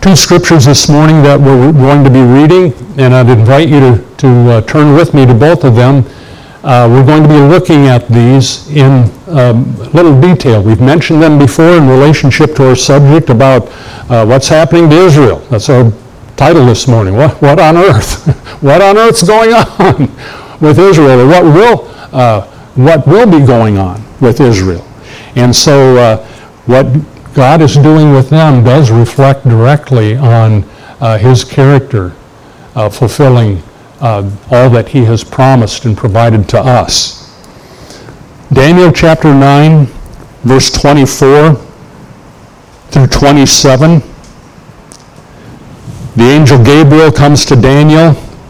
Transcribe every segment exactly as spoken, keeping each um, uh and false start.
two scriptures this morning that we're going to be reading, and I'd invite you to, to uh, turn with me to both of them. Uh, we're going to be looking at these in um, little detail. We've mentioned them before in relationship to our subject about uh, what's happening to Israel. That's our title this morning. What, what on earth? What on earth's going on with Israel? Or what will, uh, what will be going on with Israel? And so uh, what God is doing with them does reflect directly on uh, his character uh, fulfilling uh, all that he has promised and provided to us. Daniel chapter nine, verse twenty-four through twenty-seven. The angel Gabriel comes to Daniel,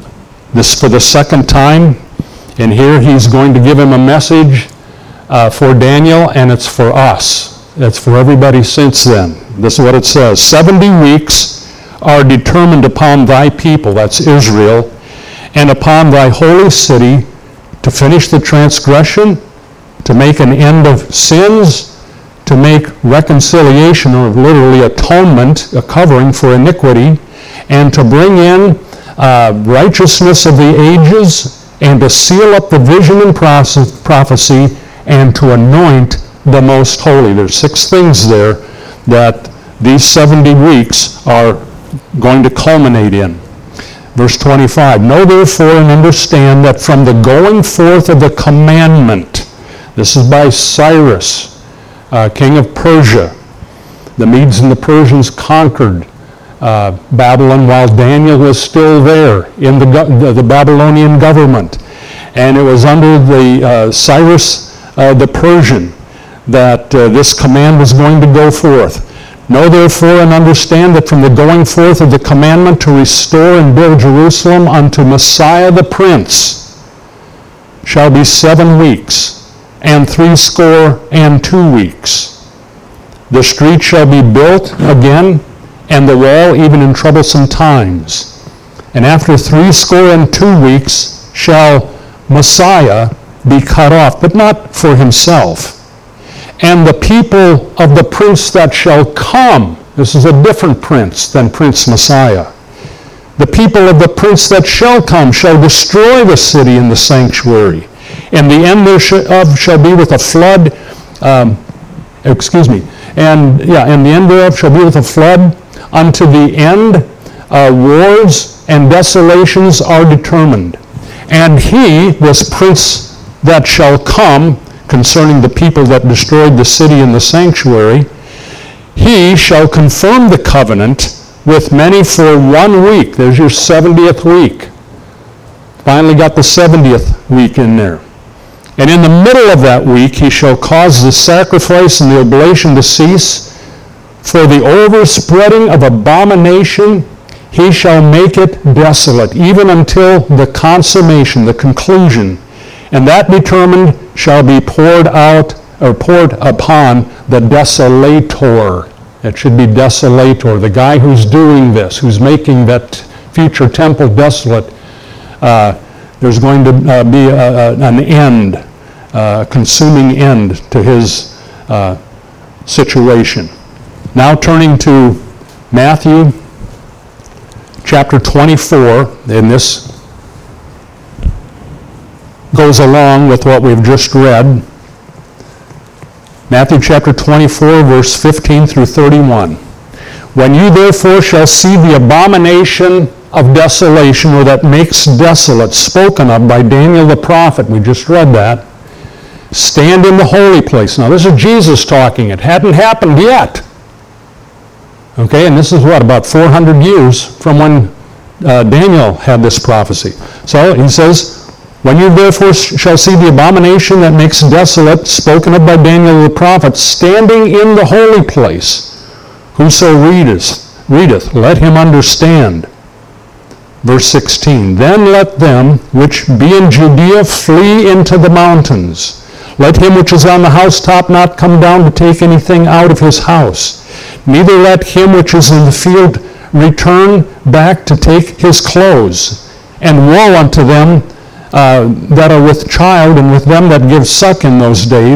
this for the second time, and here he's going to give him a message uh, for Daniel, and it's for us. It's for everybody since then. This is what it says. Seventy weeks are determined upon thy people, that's Israel, and upon thy holy city to finish the transgression, to make an end of sins, to make reconciliation, or literally atonement, a covering for iniquity, and to bring in uh, righteousness of the ages, and to seal up the vision and prophecy, and to anoint the most holy. There's six things there that these seventy weeks are going to culminate in. Verse twenty-five, know therefore and understand that from the going forth of the commandment, this is by Cyrus, uh, king of Persia. The Medes and the Persians conquered uh, Babylon while Daniel was still there in the, the, the Babylonian government. And it was under the uh, Cyrus uh, the Persian that uh, this command was going to go forth. Know therefore and understand that from the going forth of the commandment to restore and build Jerusalem unto Messiah the Prince shall be seven weeks, and threescore and two weeks. The street shall be built again, and the wall even in troublesome times. And after threescore and two weeks shall Messiah be cut off, but not for himself. And the people of the prince that shall come, this is a different prince than Prince Messiah. The people of the prince that shall come shall destroy the city and the sanctuary. And the end thereof shall be with a flood, um, excuse me, and yeah, and the end thereof shall be with a flood. Unto the end, uh, wars and desolations are determined. And he, this prince that shall come, concerning the people that destroyed the city and the sanctuary, he shall confirm the covenant with many for one week. There's your seventieth week. Finally got the seventieth week in there. And in the middle of that week he shall cause the sacrifice and the oblation to cease. For the overspreading of abomination he shall make it desolate, even until the consummation, the conclusion. And that determined shall be poured out, or poured upon the desolator. It should be desolator, the guy who's doing this, who's making that future temple desolate. Uh, there's going to uh, be a, a, an end, a consuming end to his uh, situation. Now turning to Matthew chapter twenty-four, and this goes along with what we've just read. Matthew chapter twenty-four, verse fifteen through thirty-one. When you therefore shall see the abomination of desolation, or that makes desolate, spoken of by Daniel the prophet, we just read that, stand in the holy place. Now this is Jesus talking. It hadn't happened yet. Okay, and this is what, about four hundred years from when uh, Daniel had this prophecy. So he says, when you therefore shall see the abomination that makes desolate, spoken of by Daniel the prophet, standing in the holy place, whoso readeth, readeth, let him understand. Verse sixteen, then let them which be in Judea flee into the mountains. Let him which is on the housetop not come down to take anything out of his house. Neither let him which is in the field return back to take his clothes. And woe unto them uh, that are with child, and with them that give suck in those days,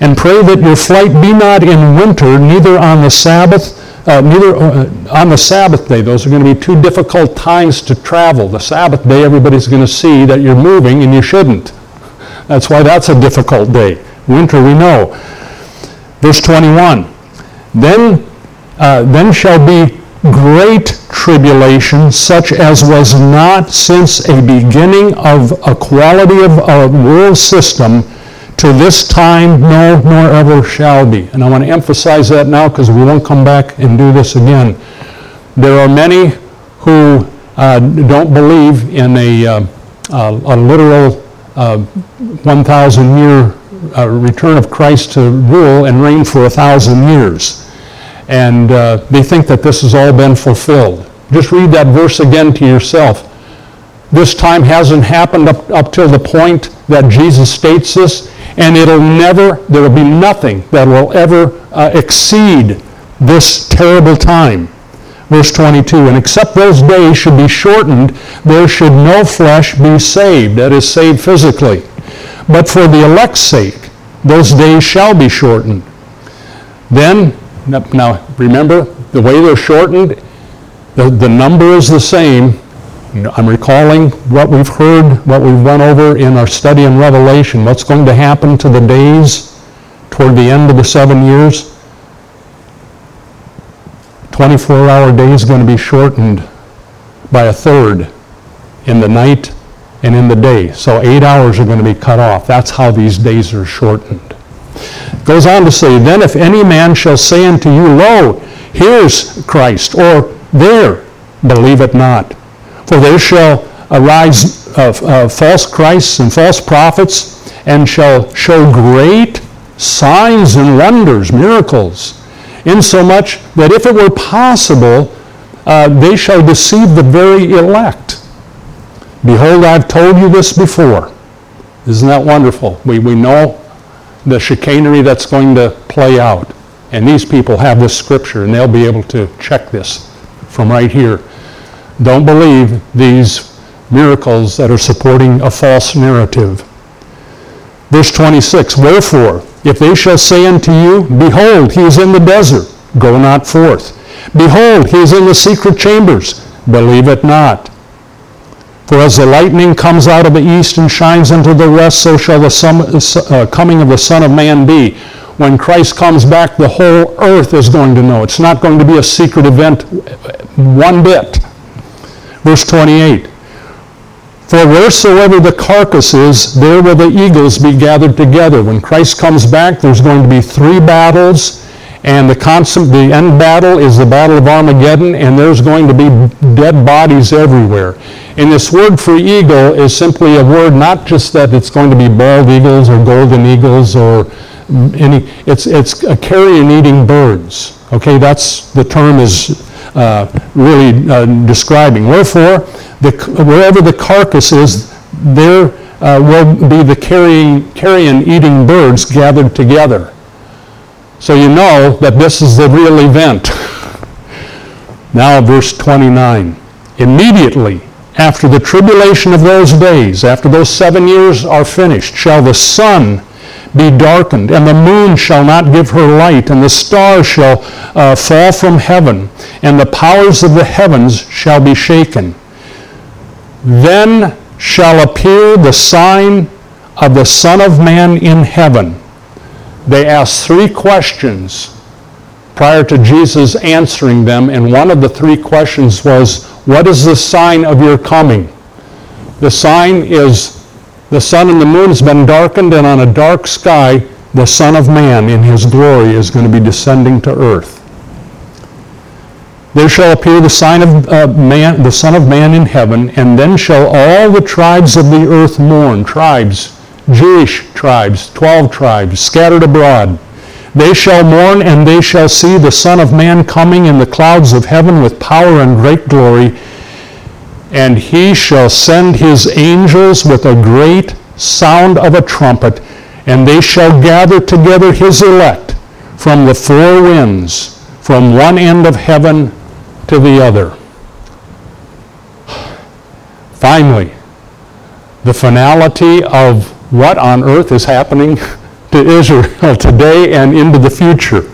And pray that your flight be not in winter, neither on the Sabbath, uh, neither uh, on the Sabbath day. Those are going to be two difficult times to travel. The Sabbath day, everybody's going to see that you're moving, and you shouldn't. That's why that's a difficult day. Winter, we know. Verse twenty-one. Then, uh, then shall be great tribulation, such as was not since a beginning of a quality of a world system to this time, no, nor ever shall be. And I want to emphasize that now because we won't come back and do this again. There are many who uh, don't believe in a, uh, uh, a literal uh, one thousand year uh, return of Christ to rule and reign for a thousand years. And uh, they think that this has all been fulfilled. Just read that verse again to yourself. This time hasn't happened up, up till the point that Jesus states this, and it'll never, there will be nothing that will ever uh, exceed this terrible time. Verse twenty-two, and except those days should be shortened, there should no flesh be saved, that is, saved physically. But for the elect's sake, those days shall be shortened. Then, now remember, the way they're shortened, the, the number is the same. I'm recalling what we've heard, what we've went over in our study in Revelation. What's going to happen to the days toward the end of the seven years? twenty-four hour day is going to be shortened by a third in the night and in the day. So eight hours are going to be cut off. That's how these days are shortened. It goes on to say, then if any man shall say unto you, lo, here's Christ, or there, believe it not. For there shall arise uh, uh, false Christs and false prophets, and shall show great signs and wonders, miracles, insomuch that if it were possible, uh, they shall deceive the very elect. Behold, I've told you this before. Isn't that wonderful? We, we know the chicanery that's going to play out. And these people have this scripture, and they'll be able to check this from right here. Don't believe these miracles that are supporting a false narrative. Verse twenty-six, wherefore, if they shall say unto you, behold, he is in the desert, go not forth. Behold, he is in the secret chambers, believe it not. For as the lightning comes out of the east and shines unto the west, so shall the sum, uh, coming of the Son of Man be. When Christ comes back, the whole earth is going to know. It's not going to be a secret event one bit. Verse twenty-eight, for wheresoever the carcass is, there will the eagles be gathered together. When Christ comes back, there's going to be three battles, and the consum- the end battle is the Battle of Armageddon, and there's going to be dead bodies everywhere. And this word for eagle is simply a word, not just that it's going to be bald eagles or golden eagles or any, it's it's a carrion-eating birds. Okay, that's, the term is uh, really uh, describing. Wherefore, the, wherever the carcass is, there uh, will be the carrion, carrion-eating birds gathered together. So you know that this is the real event. Now verse twenty-nine. Immediately after the tribulation of those days, after those seven years are finished, shall the sun be darkened, and the moon shall not give her light, and the stars shall uh, fall from heaven, and the powers of the heavens shall be shaken. Then shall appear the sign of the Son of Man in heaven. They asked three questions prior to Jesus answering them, and one of the three questions was, what is the sign of your coming? The sign is the sun and the moon has been darkened, and on a dark sky, the Son of Man in his glory is going to be descending to earth. There shall appear the sign of uh, man, the Son of Man in heaven, and then shall all the tribes of the earth mourn. Tribes, Jewish tribes, twelve tribes, scattered abroad. They shall mourn, and they shall see the Son of Man coming in the clouds of heaven with power and great glory. And he shall send his angels with a great sound of a trumpet, and they shall gather together his elect from the four winds, from one end of heaven to the other. Finally, the finality of what on earth is happening to Israel today and into the future.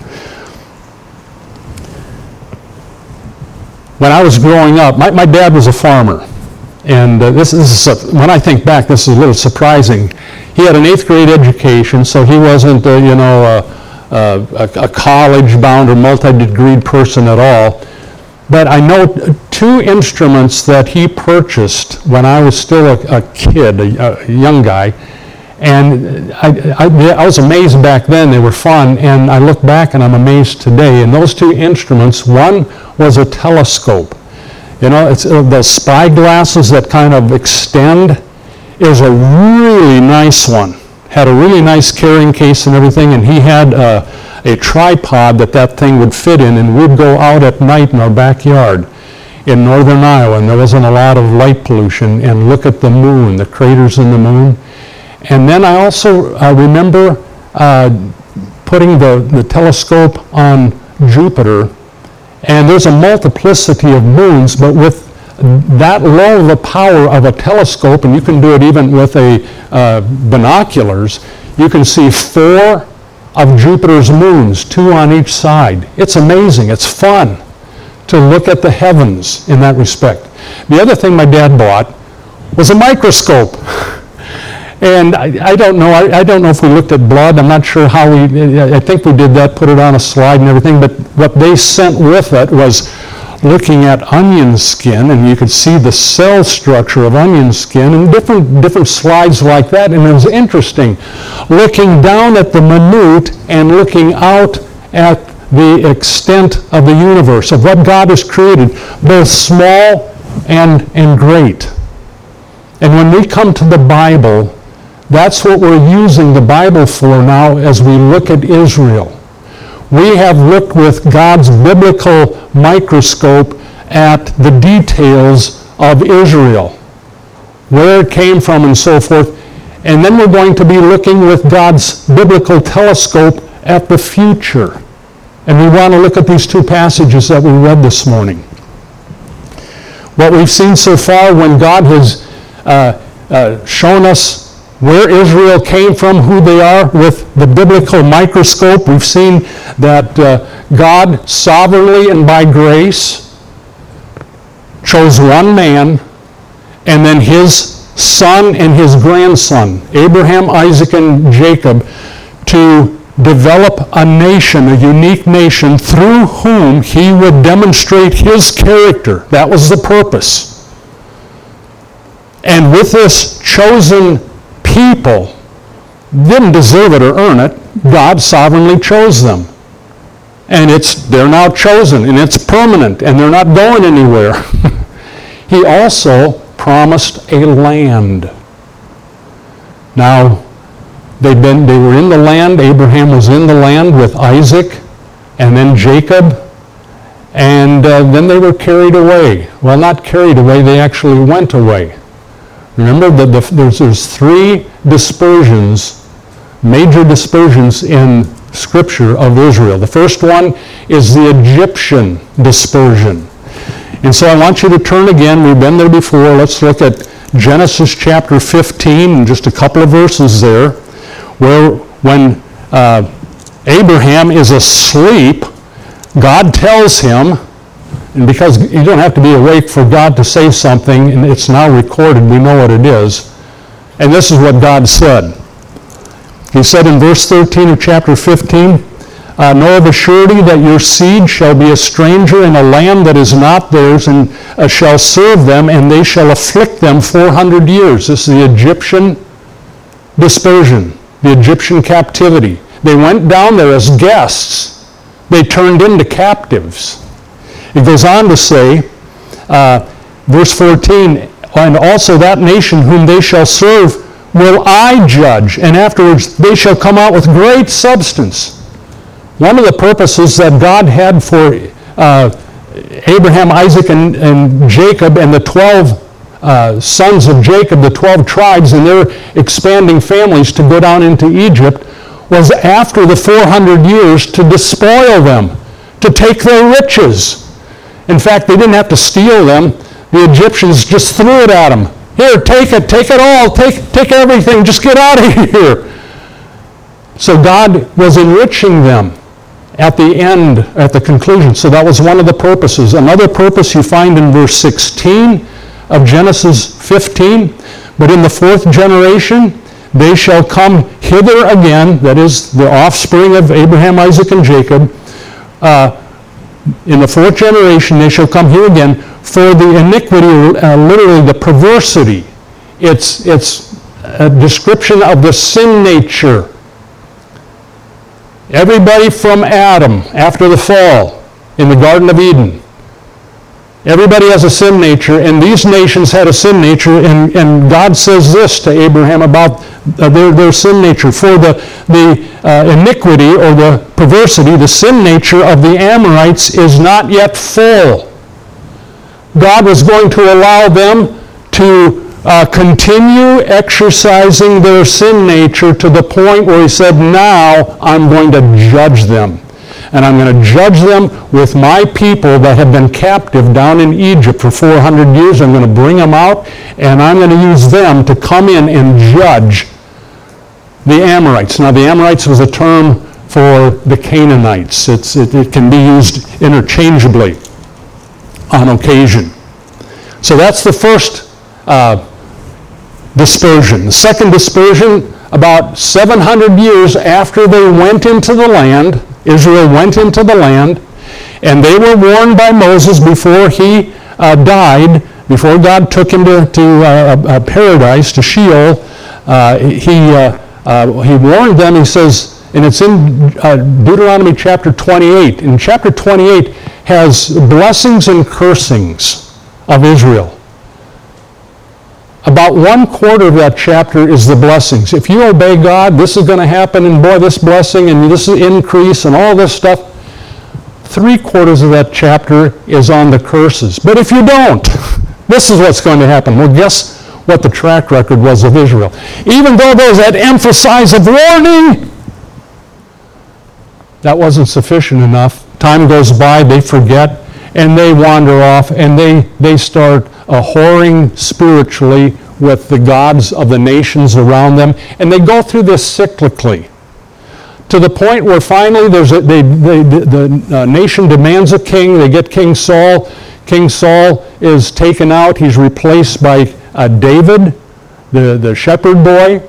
When I was growing up, my, my dad was a farmer. And uh, this is, a, when I think back, this is a little surprising. He had an eighth grade education, so he wasn't, uh, you know, uh, uh, a, a college-bound or multi-degreed person at all. But I know two instruments that he purchased when I was still a, a kid, a, a young guy. And I, I, I was amazed back then. They were fun. And I look back and I'm amazed today. And those two instruments, one was a telescope. You know, it's uh, the spy glasses that kind of extend. Is a really nice one. Had a really nice carrying case and everything. And he had uh, a tripod that that thing would fit in. And we'd go out at night in our backyard in northern Iowa. And there wasn't a lot of light pollution. And look at the moon, the craters in the moon. And then I also uh, remember uh, putting the, the telescope on Jupiter, and there's a multiplicity of moons, but with that low of a power of a telescope, and you can do it even with a uh, binoculars, you can see four of Jupiter's moons, two on each side. It's amazing. It's fun to look at the heavens in that respect. The other thing my dad bought was a microscope. And I, I don't know, I, I don't know if we looked at blood. I'm not sure how we, I think we did that, put it on a slide and everything, but what they sent with it was looking at onion skin, and you could see the cell structure of onion skin and different, different slides like that, and it was interesting. Looking down at the minute and looking out at the extent of the universe, of what God has created, both small and, and great. And when we come to the Bible, that's what we're using the Bible for now as we look at Israel. We have looked with God's biblical microscope at the details of Israel, where it came from and so forth. And then we're going to be looking with God's biblical telescope at the future. And we want to look at these two passages that we read this morning. What we've seen so far, when God has uh, uh, shown us where Israel came from, who they are, with the biblical microscope, we've seen that uh, God sovereignly and by grace chose one man, and then his son and his grandson, Abraham, Isaac, and Jacob, to develop a nation, a unique nation, through whom he would demonstrate his character. That was the purpose. And with this chosen people, didn't deserve it or earn it, God sovereignly chose them. And it's they're now chosen, and it's permanent, and they're not going anywhere. He also promised a land. Now, they'd been, they were in the land. Abraham was in the land with Isaac and then Jacob. And uh, then they were carried away. Well, not carried away, they actually went away. Remember that the, there's, there's three dispersions, major dispersions in Scripture of Israel. The first one is the Egyptian dispersion. And so I want you to turn again. We've been there before. Let's look at Genesis chapter fifteen, and just a couple of verses there, where when uh, Abraham is asleep, God tells him, and because you don't have to be awake for God to say something, and it's now recorded, we know what it is. And this is what God said. He said in verse thirteen of chapter fifteen, uh, know of a surety that your seed shall be a stranger in a land that is not theirs, and uh, shall serve them, and they shall afflict them four hundred years. This is the Egyptian dispersion, the Egyptian captivity. They went down there as guests. They turned into captives. It goes on to say, uh, verse fourteen, and also that nation whom they shall serve will I judge, and afterwards they shall come out with great substance. One of the purposes that God had for uh, Abraham, Isaac, and, and Jacob, and the twelve uh, sons of Jacob, the twelve tribes, and their expanding families to go down into Egypt, was after the four hundred years to despoil them, to take their riches. In fact, they didn't have to steal them. The Egyptians just threw it at them. Here, take it, take it all, take, take everything, just get out of here. So God was enriching them at the end, at the conclusion. So that was one of the purposes. Another purpose you find in verse sixteen of Genesis fifteen. But in the fourth generation, they shall come hither again, that is, the offspring of Abraham, Isaac, and Jacob. Uh, in the fourth generation, they shall come here again for the iniquity, uh, literally the perversity. It's, it's a description of the sin nature. Everybody from Adam, after the fall, in the Garden of Eden, everybody has a sin nature, and these nations had a sin nature, and, and God says this to Abraham about uh, their, their sin nature. For the, the uh, iniquity or the perversity, the sin nature of the Amorites is not yet full. God was going to allow them to uh, continue exercising their sin nature to the point where he said, now I'm going to judge them. And I'm going to judge them with my people that have been captive down in Egypt for four hundred years. I'm going to bring them out, and I'm going to use them to come in and judge the Amorites. Now, the Amorites was a term for the Canaanites. It's, it, it can be used interchangeably on occasion. So that's the first uh, dispersion. The second dispersion, about seven hundred years after they went into the land, Israel went into the land, and they were warned by Moses before he uh, died, before God took him to, to uh, uh, paradise, to Sheol. Uh, he, uh, uh, he warned them, he says, and it's in uh, Deuteronomy chapter twenty-eight. And chapter twenty-eight has blessings and cursings of Israel. About one quarter of that chapter is the blessings. If you obey God, this is going to happen, and boy, this blessing, and this is increase, and all this stuff. Three quarters of that chapter is on the curses. But if you don't, this is what's going to happen. Well, guess what the track record was of Israel. Even though there's that emphasis of warning, that wasn't sufficient enough. Time goes by, they forget, and they wander off, and they, they start a whoring spiritually with the gods of the nations around them, and they go through this cyclically to the point where finally there's a, they, they, the, the uh, nation demands a king. They get King Saul. King Saul is taken out. He's replaced by uh, David, the, the shepherd boy,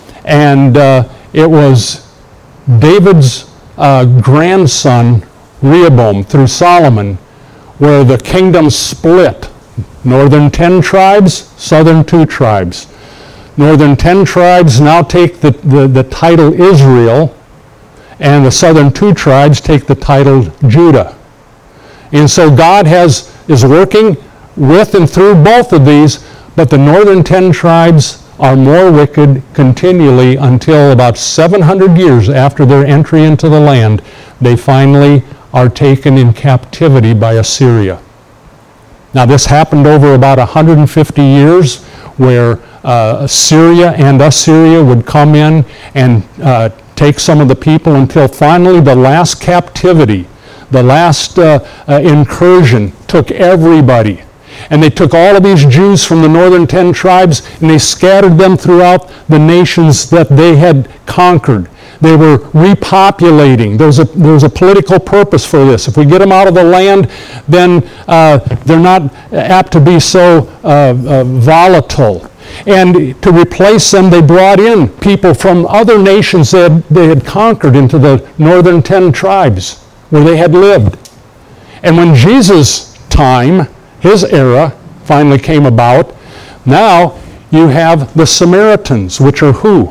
and uh, it was David's uh, grandson Rehoboam through Solomon where the kingdom split. Northern ten tribes, southern two tribes. Northern ten tribes now take the, the, the title Israel, and the southern two tribes take the title Judah. And so God has is working with and through both of these, but the northern ten tribes are more wicked continually until about seven hundred years after their entry into the land, they finally are taken in captivity by Assyria. Now, this happened over about one hundred fifty years, where uh, Syria and Assyria would come in and uh, take some of the people until finally the last captivity, the last uh, uh, incursion took everybody. And they took all of these Jews from the northern ten tribes and they scattered them throughout the nations that they had conquered. They were repopulating. There was, a, there was a political purpose for this. If we get them out of the land, then uh, they're not apt to be so uh, uh, volatile. And to replace them, they brought in people from other nations that they had conquered into the northern ten tribes where they had lived. And when Jesus' time, his era, finally came about, now you have the Samaritans, which are who?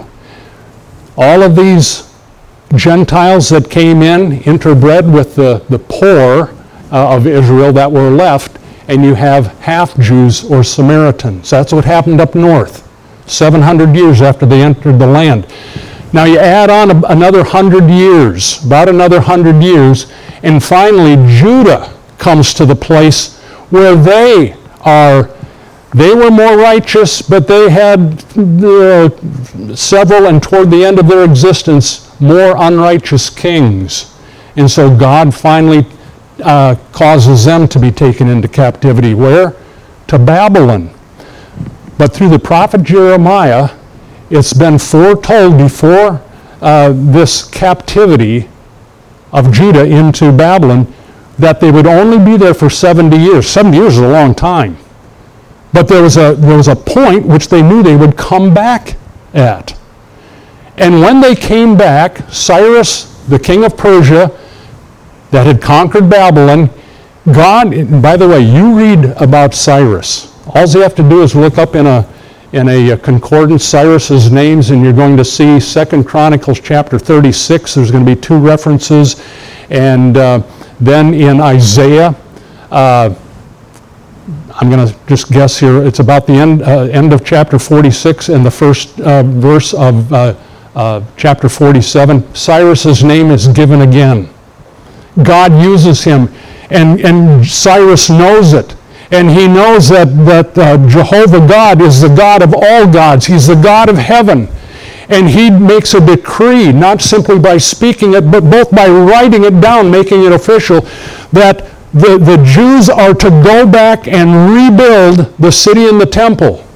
All of these Gentiles that came in, interbred with the, the poor uh, of Israel that were left, and you have half-Jews or Samaritans. That's what happened up north, seven hundred years after they entered the land. Now you add on a, another hundred years, about another hundred years, and finally Judah comes to the place where they are. They were more righteous, but they had uh, several, and toward the end of their existence, more unrighteous kings. And so God finally uh, causes them to be taken into captivity. Where? To Babylon. But through the prophet Jeremiah, it's been foretold before uh, this captivity of Judah into Babylon, that they would only be there for seventy years. seventy years is a long time. But there was a, there was a point which they knew they would come back at. And when they came back, Cyrus, the king of Persia, that had conquered Babylon, God, and by the way, you read about Cyrus. All you have to do is look up in a in a concordance Cyrus's names, and you're going to see Second Chronicles chapter thirty-six. There's going to be two references. And uh, then in Isaiah, uh, I'm going to just guess here, it's about the end, uh, end of chapter forty-six and the first uh, verse of uh, uh, chapter forty-seven. Cyrus's name is given again. God uses him, and, and Cyrus knows it. And he knows that, that uh, Jehovah God is the God of all gods. He's the God of heaven. And he makes a decree, not simply by speaking it, but both by writing it down, making it official, that the, the Jews are to go back and rebuild the city and the temple.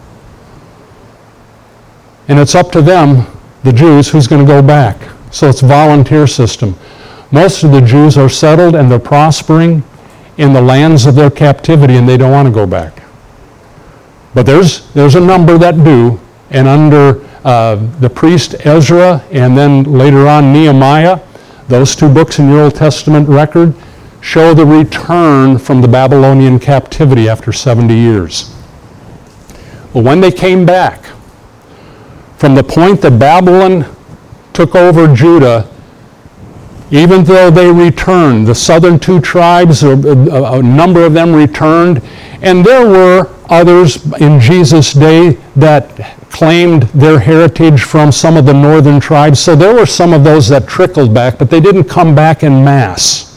And it's up to them, the Jews, who's going to go back. So it's a volunteer system. Most of the Jews are settled and they're prospering in the lands of their captivity, and they don't want to go back. But there's there's a number that do, and under uh, the priest Ezra, and then later on Nehemiah, those two books in your Old Testament record show the return from the Babylonian captivity after seventy years. Well, when they came back, from the point that Babylon took over Judah, even though they returned, the southern two tribes, a, a, a number of them returned, and there were others in Jesus' day that claimed their heritage from some of the northern tribes. So there were some of those that trickled back, but they didn't come back en masse.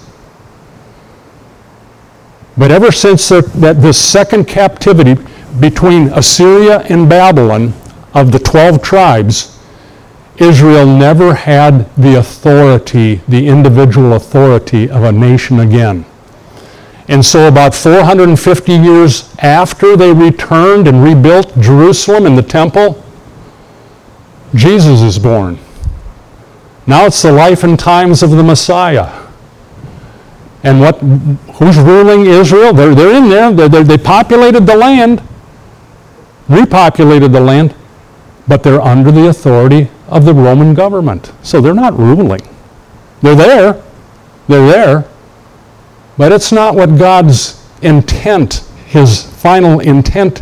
But ever since the, that this second captivity between Assyria and Babylon of the twelve tribes, Israel never had the authority, the individual authority of a nation again. And so about four hundred fifty years after they returned and rebuilt Jerusalem and the temple, Jesus is born. Now it's the life and times of the Messiah. And what? Who's ruling Israel? They're, they're in there. They're, they're, they populated the land, repopulated the land, but they're under the authority of the Roman government. So they're not ruling. They're there. They're there. But it's not what God's intent, his final intent,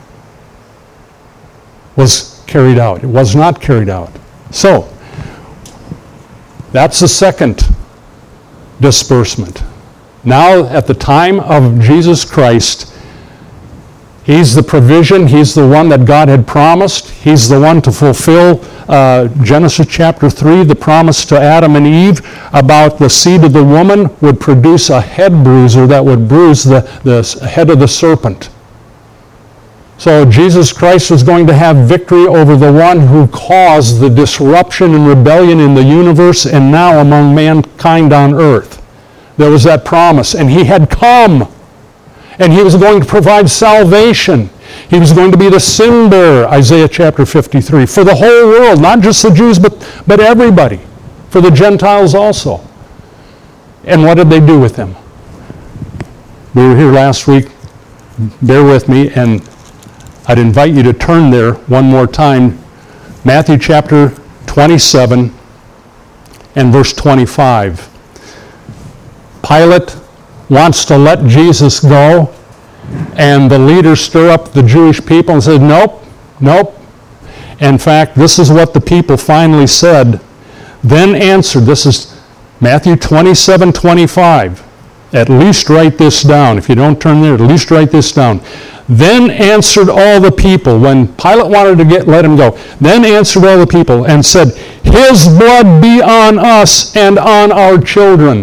was carried out. It was not carried out. So, that's the second disbursement. Now, at the time of Jesus Christ, he's the provision. He's the one that God had promised. He's the one to fulfill uh, Genesis chapter three, the promise to Adam and Eve about the seed of the woman would produce a head bruiser that would bruise the, the head of the serpent. So Jesus Christ was going to have victory over the one who caused the disruption and rebellion in the universe and now among mankind on earth. There was that promise, and he had come. And he was going to provide salvation. He was going to be the sin bearer, Isaiah chapter fifty-three, for the whole world, not just the Jews, but, but everybody, for the Gentiles also. And what did they do with him? We were here last week. Bear with me, and I'd invite you to turn there one more time. Matthew chapter twenty-seven and verse twenty-five. Pilate wants to let Jesus go, and the leaders stir up the Jewish people and said, nope, nope. In fact, this is what the people finally said. Then answered, this is Matthew twenty-seven twenty-five. At least write this down. If you don't turn there, at least write this down. Then answered all the people, when Pilate wanted to get let him go, then answered all the people and said, his blood be on us and on our children.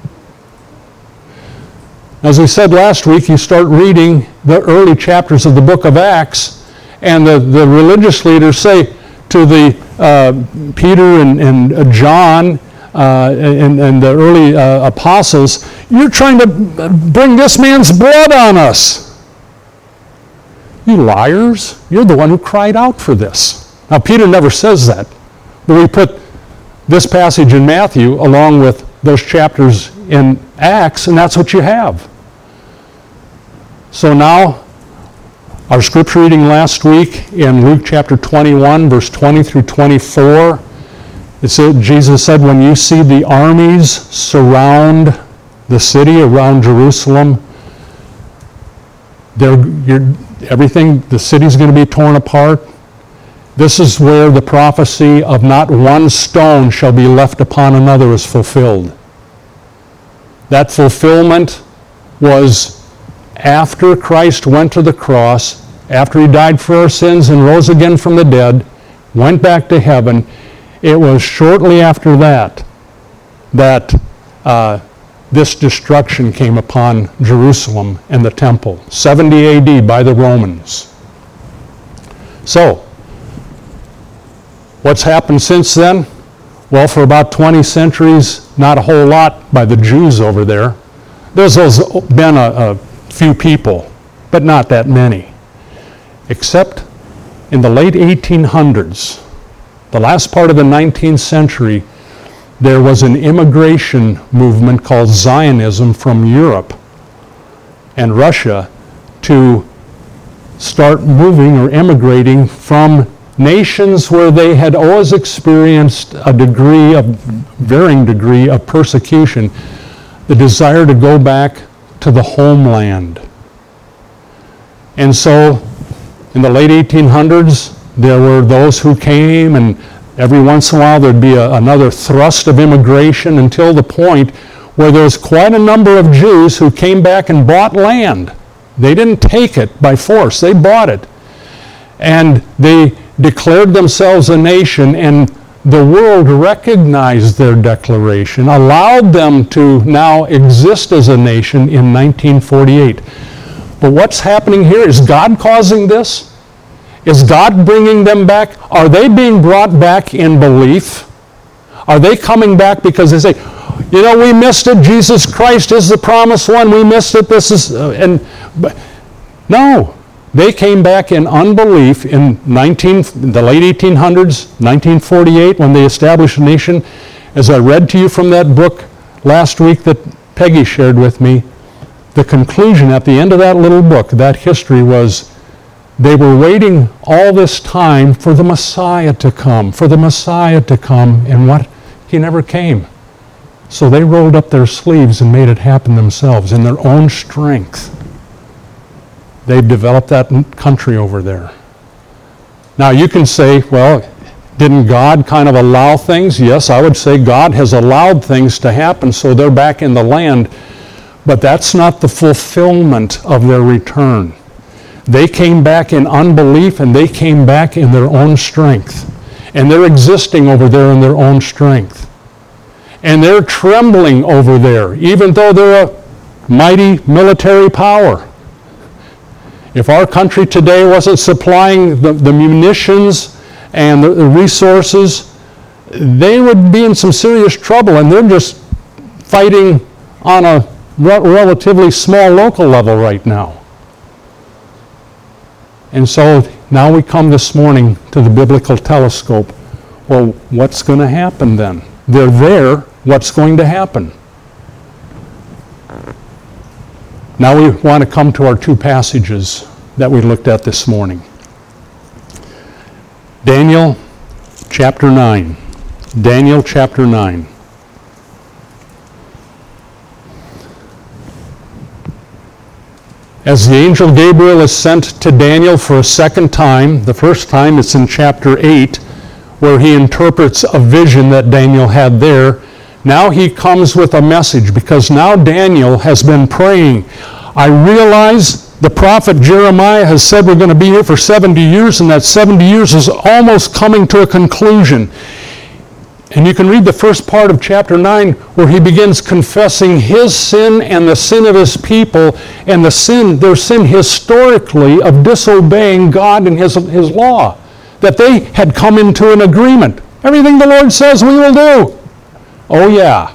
As we said last week, you start reading the early chapters of the book of Acts, and the, the religious leaders say to the uh, Peter and, and uh, John uh, and, and the early uh, apostles, you're trying to bring this man's blood on us. You liars, you're the one who cried out for this. Now Peter never says that, But we put this passage in Matthew along with those chapters in Acts, and that's what you have. So now, our scripture reading last week in Luke chapter twenty-one, verse twenty through twenty-four, it said, Jesus said, when you see the armies surround the city around Jerusalem, they're, you're, everything, the city's going to be torn apart. This is where the prophecy of not one stone shall be left upon another is fulfilled. That fulfillment was after Christ went to the cross, after he died for our sins and rose again from the dead, went back to heaven. It was shortly after that that uh, this destruction came upon Jerusalem and the temple, seventy A D by the Romans. So, what's happened since then? Well, for about twenty centuries, not a whole lot by the Jews over there. There's been a, a few people, but not that many. Except in the late eighteen hundreds, the last part of the nineteenth century, there was an immigration movement called Zionism from Europe and Russia to start moving or immigrating from nations where they had always experienced a degree of, varying degree of persecution, the desire to go back to the homeland. And so, in the late eighteen hundreds, there were those who came, and every once in a while there'd be a, another thrust of immigration until the point where there was quite a number of Jews who came back and bought land. They didn't take it by force, they bought it. And they declared themselves a nation, and the world recognized their declaration, allowed them to now exist as a nation in nineteen forty-eight. But what's happening here? Is God causing this? Is God bringing them back? Are they being brought back in belief? Are they coming back because they say, you know, we missed it, Jesus Christ is the promised one, we missed it, this is, uh, and, but, no. They came back in unbelief in nineteen, the late eighteen hundreds, nineteen forty-eight, when they established a nation. As I read to you from that book last week that Peggy shared with me, the conclusion at the end of that little book, that history, was they were waiting all this time for the Messiah to come, for the Messiah to come, and what? He never came. So they rolled up their sleeves and made it happen themselves in their own strength. They've developed that country over there. Now you can say, well, didn't God kind of allow things? Yes, I would say God has allowed things to happen so they're back in the land, but that's not the fulfillment of their return. They came back in unbelief, and they came back in their own strength. And they're existing over there in their own strength. And they're trembling over there, even though they're a mighty military power. If our country today wasn't supplying the, the munitions and the, the resources, they would be in some serious trouble, and they're just fighting on a re- relatively small local level right now. And so now we come this morning to the biblical telescope. Well, what's going to happen then? They're there. What's going to happen? Now we want to come to our two passages that we looked at this morning. Daniel chapter nine. Daniel chapter nine. As the angel Gabriel is sent to Daniel for a second time, the first time it's in chapter eight, where he interprets a vision that Daniel had there. Now he comes with a message, because now Daniel has been praying. I realize the prophet Jeremiah has said we're going to be here for seventy years, and that seventy years is almost coming to a conclusion. And you can read the first part of chapter nine, where he begins confessing his sin and the sin of his people, and the sin, their sin historically of disobeying God and his, his law, that they had come into an agreement. Everything the Lord says we will do. Oh yeah.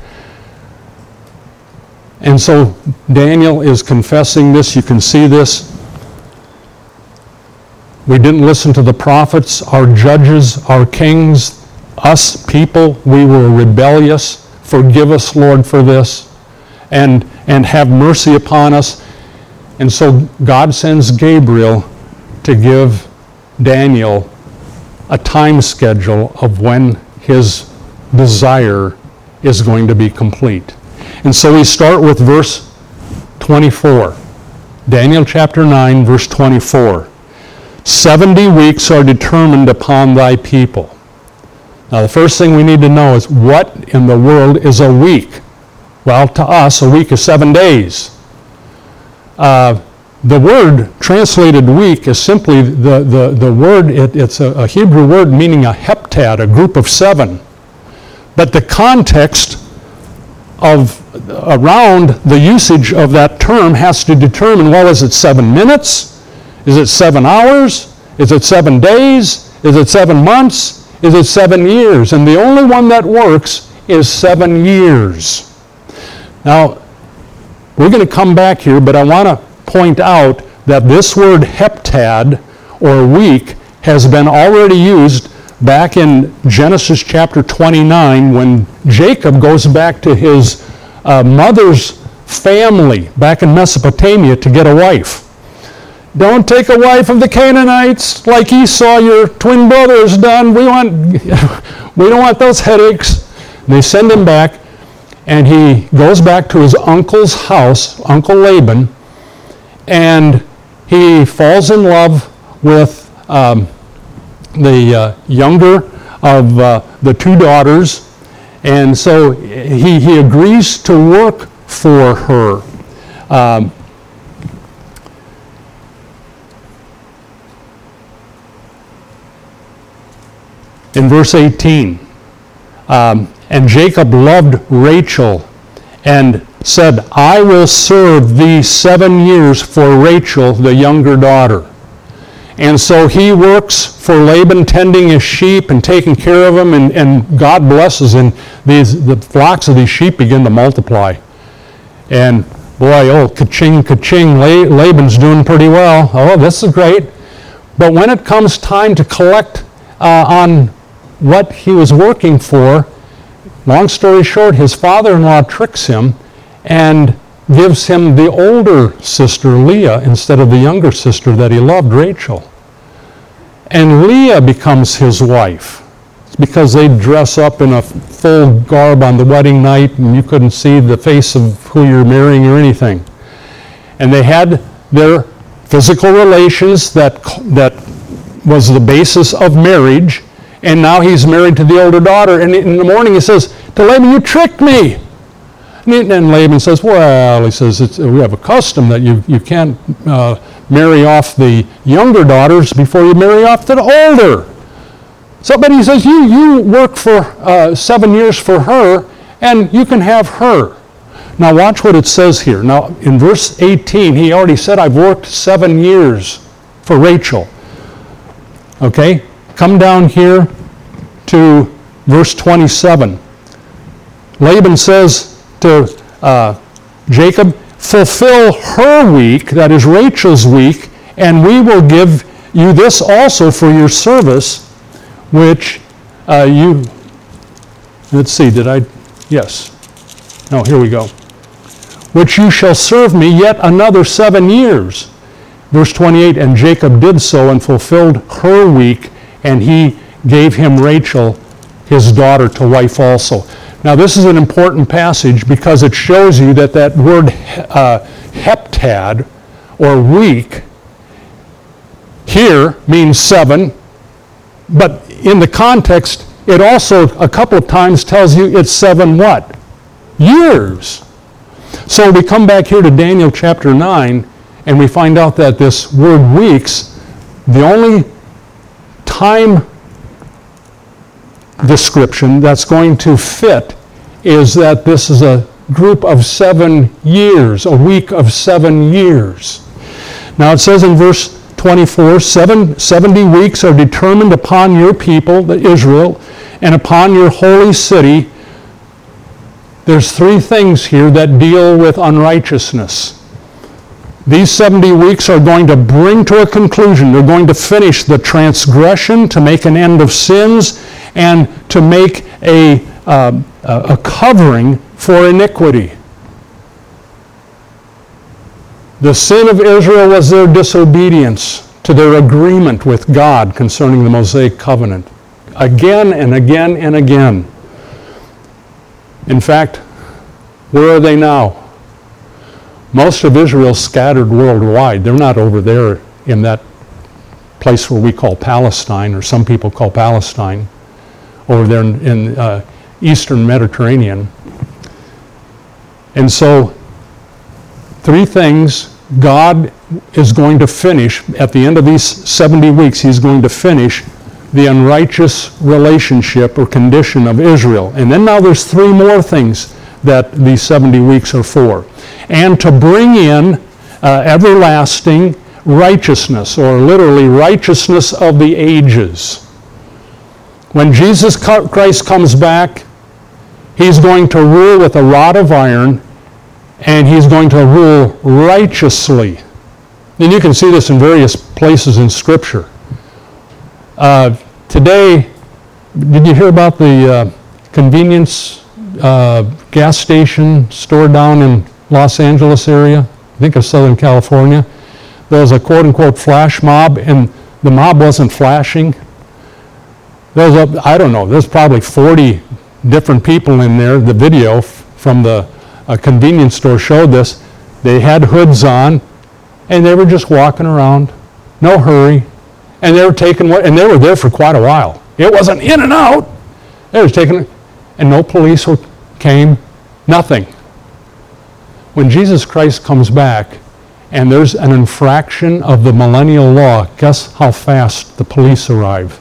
And so Daniel is confessing this. You can see this. We didn't listen to the prophets, our judges, our kings, us people, we were rebellious. Forgive us, Lord, for this, and, and have mercy upon us. And so God sends Gabriel to give Daniel a time schedule of when his desire is going to be complete. And so we start with verse twenty-four. Daniel chapter nine, verse twenty-four. Seventy weeks are determined upon thy people. Now the first thing we need to know is, what in the world is a week? Well, to us, a week is seven days. Uh, the word translated week is simply the, the, the word, it, it's a, a Hebrew word meaning a heptad, a group of seven. But the context of around the usage of that term has to determine, well, is it seven minutes? Is it seven hours? Is it seven days? Is it seven months? Is it seven years? And the only one that works is seven years. Now, we're going to come back here, but I want to point out that this word heptad, or week, has been already used back in Genesis chapter twenty-nine when Jacob goes back to his uh, mother's family back in Mesopotamia to get a wife. Don't take a wife of the Canaanites like Esau, your twin brother, has done. We want, we don't want those headaches. And they send him back, and he goes back to his uncle's house, Uncle Laban, and he falls in love with um, the uh, younger of uh, the two daughters, and so he, he agrees to work for her. Um, in verse eighteen, um, and Jacob loved Rachel and said, I will serve thee seven years for Rachel, the younger daughter. And so he works for Laban, tending his sheep and taking care of them, and, and God blesses, and these, the flocks of these sheep begin to multiply. And boy, oh, ka-ching, ka-ching, Laban's doing pretty well. Oh, this is great. But when it comes time to collect uh, on what he was working for, long story short, his father-in-law tricks him and gives him the older sister, Leah, instead of the younger sister that he loved, Rachel. And Leah becomes his wife. It's because they dress up in a full garb on the wedding night, and you couldn't see the face of who you're marrying or anything. And they had their physical relations that, that was the basis of marriage, and now he's married to the older daughter, and in the morning he says to Laban, you tricked me. And Laban says, well, he says, it's, we have a custom that you, you can't uh, marry off the younger daughters before you marry off the older. So, but he says, you, you work for uh, seven years for her, and you can have her. Now watch what it says here. Now in verse eighteen, he already said, I've worked seven years for Rachel. Okay, come down here to verse twenty-seven. Laban says to uh, Jacob, fulfill her week, that is Rachel's week, and we will give you this also for your service, which uh, you, let's see, did I, yes. No, here we go. Which you shall serve me yet another seven years. Verse twenty-eight, and Jacob did so and fulfilled her week, and he gave him Rachel, his daughter, to wife also. Now this is an important passage because it shows you that that word uh, heptad, or week, here means seven, but in the context, it also a couple of times tells you it's seven what? Years. So we come back here to Daniel chapter nine, and we find out that this word weeks, the only time description that's going to fit is that this is a group of seven years, a week of seven years. Now it says in verse twenty-four, Seven, seventy weeks are determined upon your people, the Israel, and upon your holy city. There's three things here that deal with unrighteousness. These seventy weeks are going to bring to a conclusion. They're going to finish the transgression, to make an end of sins, and to make a, uh, a covering for iniquity. The sin of Israel was their disobedience to their agreement with God concerning the Mosaic covenant. Again and again and again. In fact, where are they now? Most of Israel's scattered worldwide. They're not over there in that place where we call Palestine, or some people call Palestine, over there in, in uh, eastern Mediterranean. And so, three things God is going to finish at the end of these seventy weeks. He's going to finish the unrighteous relationship or condition of Israel. And then now there's three more things that these seventy weeks are for. And to bring in uh, everlasting righteousness, or literally righteousness of the ages. When Jesus Christ comes back, he's going to rule with a rod of iron, and he's going to rule righteously. And you can see this in various places in Scripture. Uh, today, did you hear about the uh, convenience uh, gas station store down in Los Angeles area? I think of Southern California. There was a quote-unquote flash mob, and the mob wasn't flashing. There was, a, I don't know, there's probably forty different people in there. The video from the uh, convenience store showed this. They had hoods on, and they were just walking around, no hurry. And they were taking, and they were there for quite a while. It wasn't in and out. They were taking, and no police came, nothing. When Jesus Christ comes back and there's an infraction of the millennial law, guess how fast the police arrive?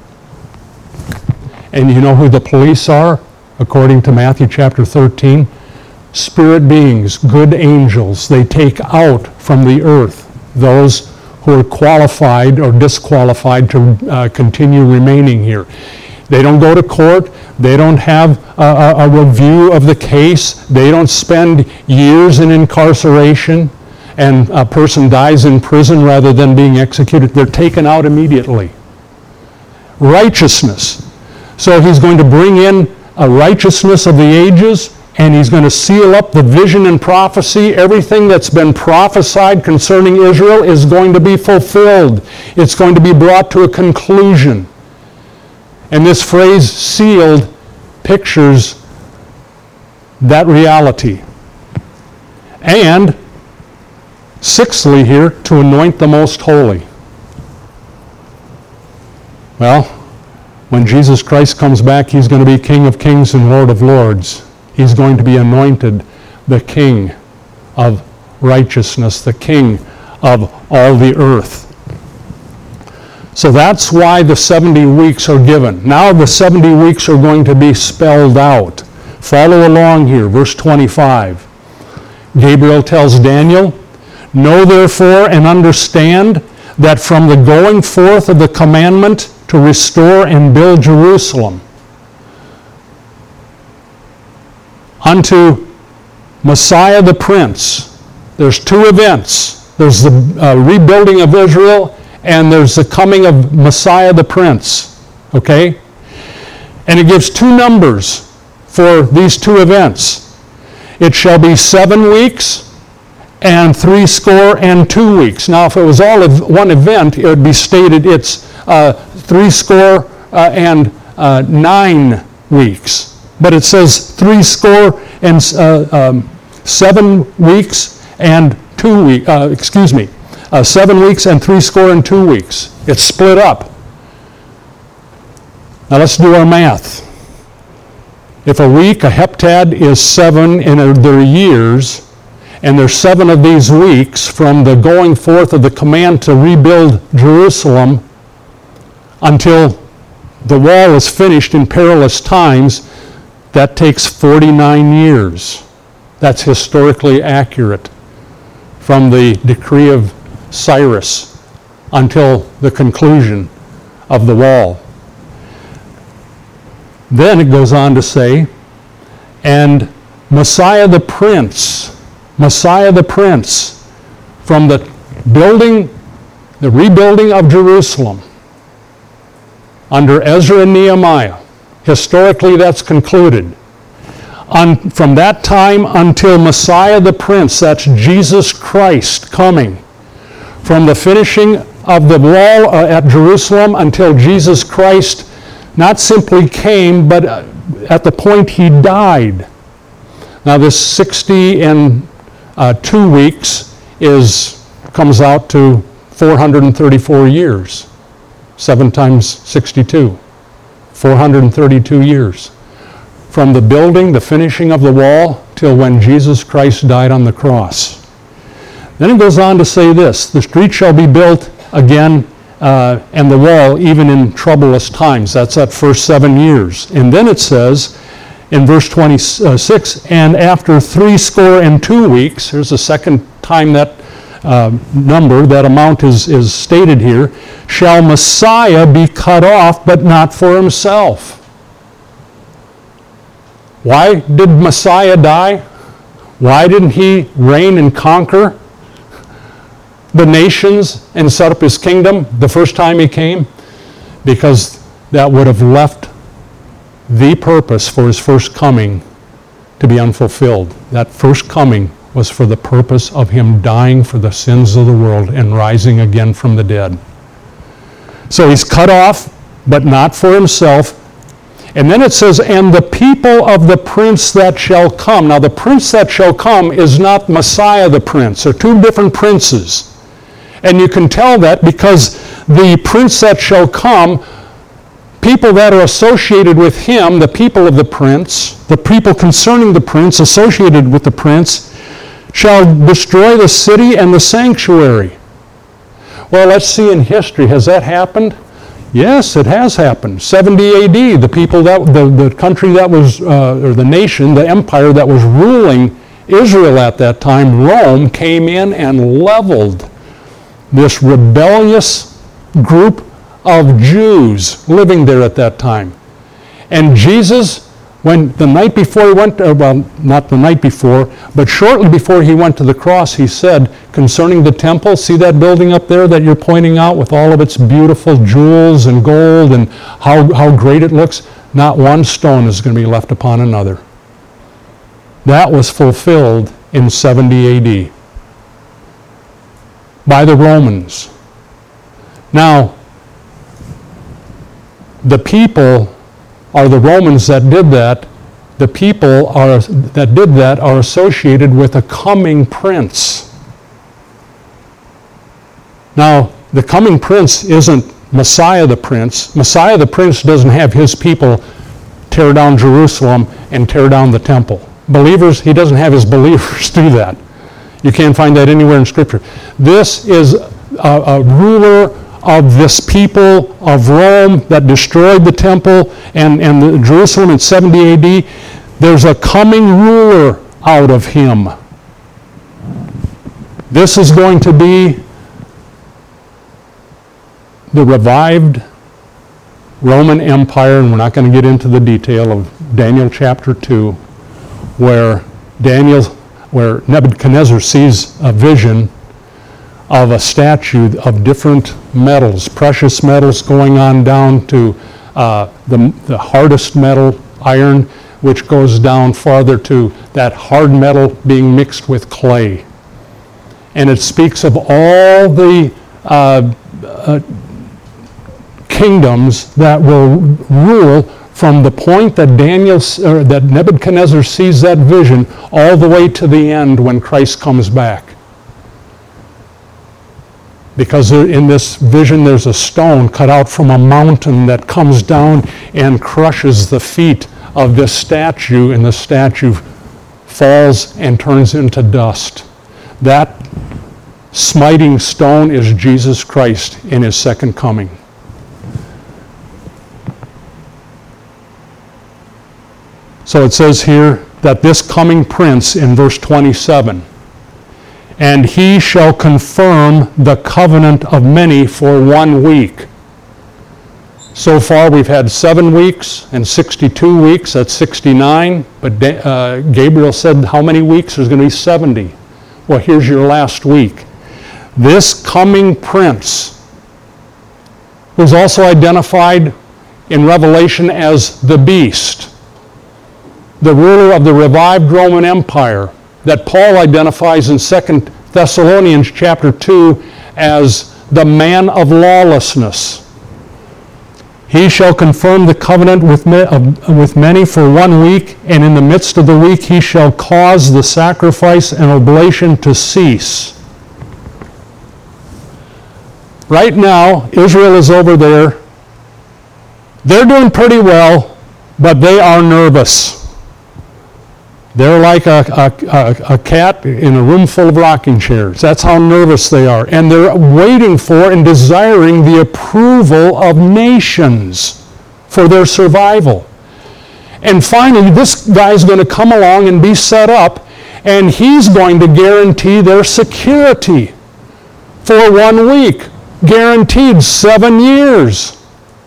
And you know who the police are, according to Matthew chapter thirteen? Spirit beings, good angels. They take out from the earth those who are qualified or disqualified to uh, continue remaining here. They don't go to court. They don't have a, a, a review of the case. They don't spend years in incarceration and a person dies in prison rather than being executed. They're taken out immediately. Righteousness. So he's going to bring in a righteousness of the ages, and he's going to seal up the vision and prophecy. Everything that's been prophesied concerning Israel is going to be fulfilled. It's going to be brought to a conclusion. And this phrase, sealed, pictures that reality. And, sixthly here, to anoint the most holy. Well, when Jesus Christ comes back, he's going to be King of Kings and Lord of Lords. He's going to be anointed the King of righteousness, the King of all the earth. So that's why the seventy weeks are given. Now the seventy weeks are going to be spelled out. Follow along here, verse twenty-five. Gabriel tells Daniel, "Know therefore and understand that from the going forth of the commandment to restore and build Jerusalem unto Messiah the Prince," there's two events. There's the uh, rebuilding of Israel, and there's the coming of Messiah the Prince. Okay? And it gives two numbers for these two events. It shall be seven weeks and three score and two weeks. Now, if it was all of one event, it would be stated it's uh, three score uh, and uh, nine weeks. But it says three score and uh, um, seven weeks and two weeks, uh, excuse me, uh, seven weeks and three score and two weeks. It's split up. Now let's do our math. If a week, a heptad, is seven in their years, and there's seven of these weeks from the going forth of the command to rebuild Jerusalem until the wall is finished in perilous times, that takes forty-nine years. That's historically accurate from the decree of Cyrus until the conclusion of the wall. Then it goes on to say, and Messiah the Prince, Messiah the Prince, from the building, the rebuilding of Jerusalem under Ezra and Nehemiah. Historically, that's concluded. On, from that time until Messiah the Prince, that's Jesus Christ coming, from the finishing of the wall uh, at Jerusalem until Jesus Christ not simply came, but uh, at the point he died. Now this sixty and uh, two weeks is comes out to four hundred thirty-four years. Seven times sixty-two. four hundred thirty-two years. From the building, the finishing of the wall, till when Jesus Christ died on the cross. Then it goes on to say this, the street shall be built again, uh, and the wall even in troublous times. That's that first seven years. And then it says, in verse twenty-six, and after three score and two weeks, here's the second time that uh, number, that amount is, is stated here, shall Messiah be cut off, but not for himself. Why did Messiah die? Why didn't he reign and conquer the nations and set up his kingdom the first time he came? Because that would have left the purpose for his first coming to be unfulfilled. That first coming was for the purpose of him dying for the sins of the world and rising again from the dead. So he's cut off, but not for himself. And then it says, and the people of the prince that shall come. Now the prince that shall come is not Messiah the prince. They're two different princes. And you can tell that because the prince that shall come, people that are associated with him, the people of the prince, the people concerning the prince, associated with the prince, shall destroy the city and the sanctuary. Well, let's see in history, has that happened? Yes, it has happened. seventy A D, the people that, the, the country that was, uh, or the nation, the empire that was ruling Israel at that time, Rome, came in and leveled this rebellious group of Jews living there at that time. And Jesus, when the night before he went, to, well, not the night before, but shortly before he went to the cross, he said, concerning the temple, see that building up there that you're pointing out with all of its beautiful jewels and gold and how, how great it looks? Not one stone is going to be left upon another. That was fulfilled in seventy A D by the Romans. Now, the people are the Romans that did that. The people are, that did that are associated with a coming prince. Now, the coming prince isn't Messiah the prince. Messiah the prince doesn't have his people tear down Jerusalem and tear down the temple. Believers, he doesn't have his believers do that. You can't find that anywhere in Scripture. This is a, a ruler of this people of Rome that destroyed the temple and, and the Jerusalem in seventy A D. There's a coming ruler out of him. This is going to be the revived Roman Empire, and we're not going to get into the detail of Daniel chapter two, where Daniel, where Nebuchadnezzar sees a vision of a statue of different metals, precious metals, going on down to uh, the, the hardest metal, iron, which goes down farther to that hard metal being mixed with clay. And it speaks of all the uh, uh, kingdoms that will rule from the point that Daniel, or that Nebuchadnezzar sees that vision, all the way to the end when Christ comes back. Because in this vision there's a stone cut out from a mountain that comes down and crushes the feet of this statue, and the statue falls and turns into dust. That smiting stone is Jesus Christ in his second coming. So it says here that this coming prince in verse twenty-seven, and he shall confirm the covenant of many for one week. So far we've had seven weeks and sixty-two weeks, that's sixty-nine, but uh, Gabriel said how many weeks? There's going to be seventy. Well, here's your last week. this coming prince, who's also identified in Revelation as the beast, the ruler of the revived Roman Empire, that Paul identifies in Second Thessalonians chapter two as the man of lawlessness. He shall confirm the covenant with, me, uh, with many for one week, and in the midst of the week he shall cause the sacrifice and oblation to cease. Right now, Israel is over there. They're doing pretty well, but they are nervous. They're like a, a, a, a cat in a room full of rocking chairs. That's how nervous they are. And they're waiting for and desiring the approval of nations for their survival. And finally, this guy's going to come along and be set up, and he's going to guarantee their security for one week. Guaranteed seven years.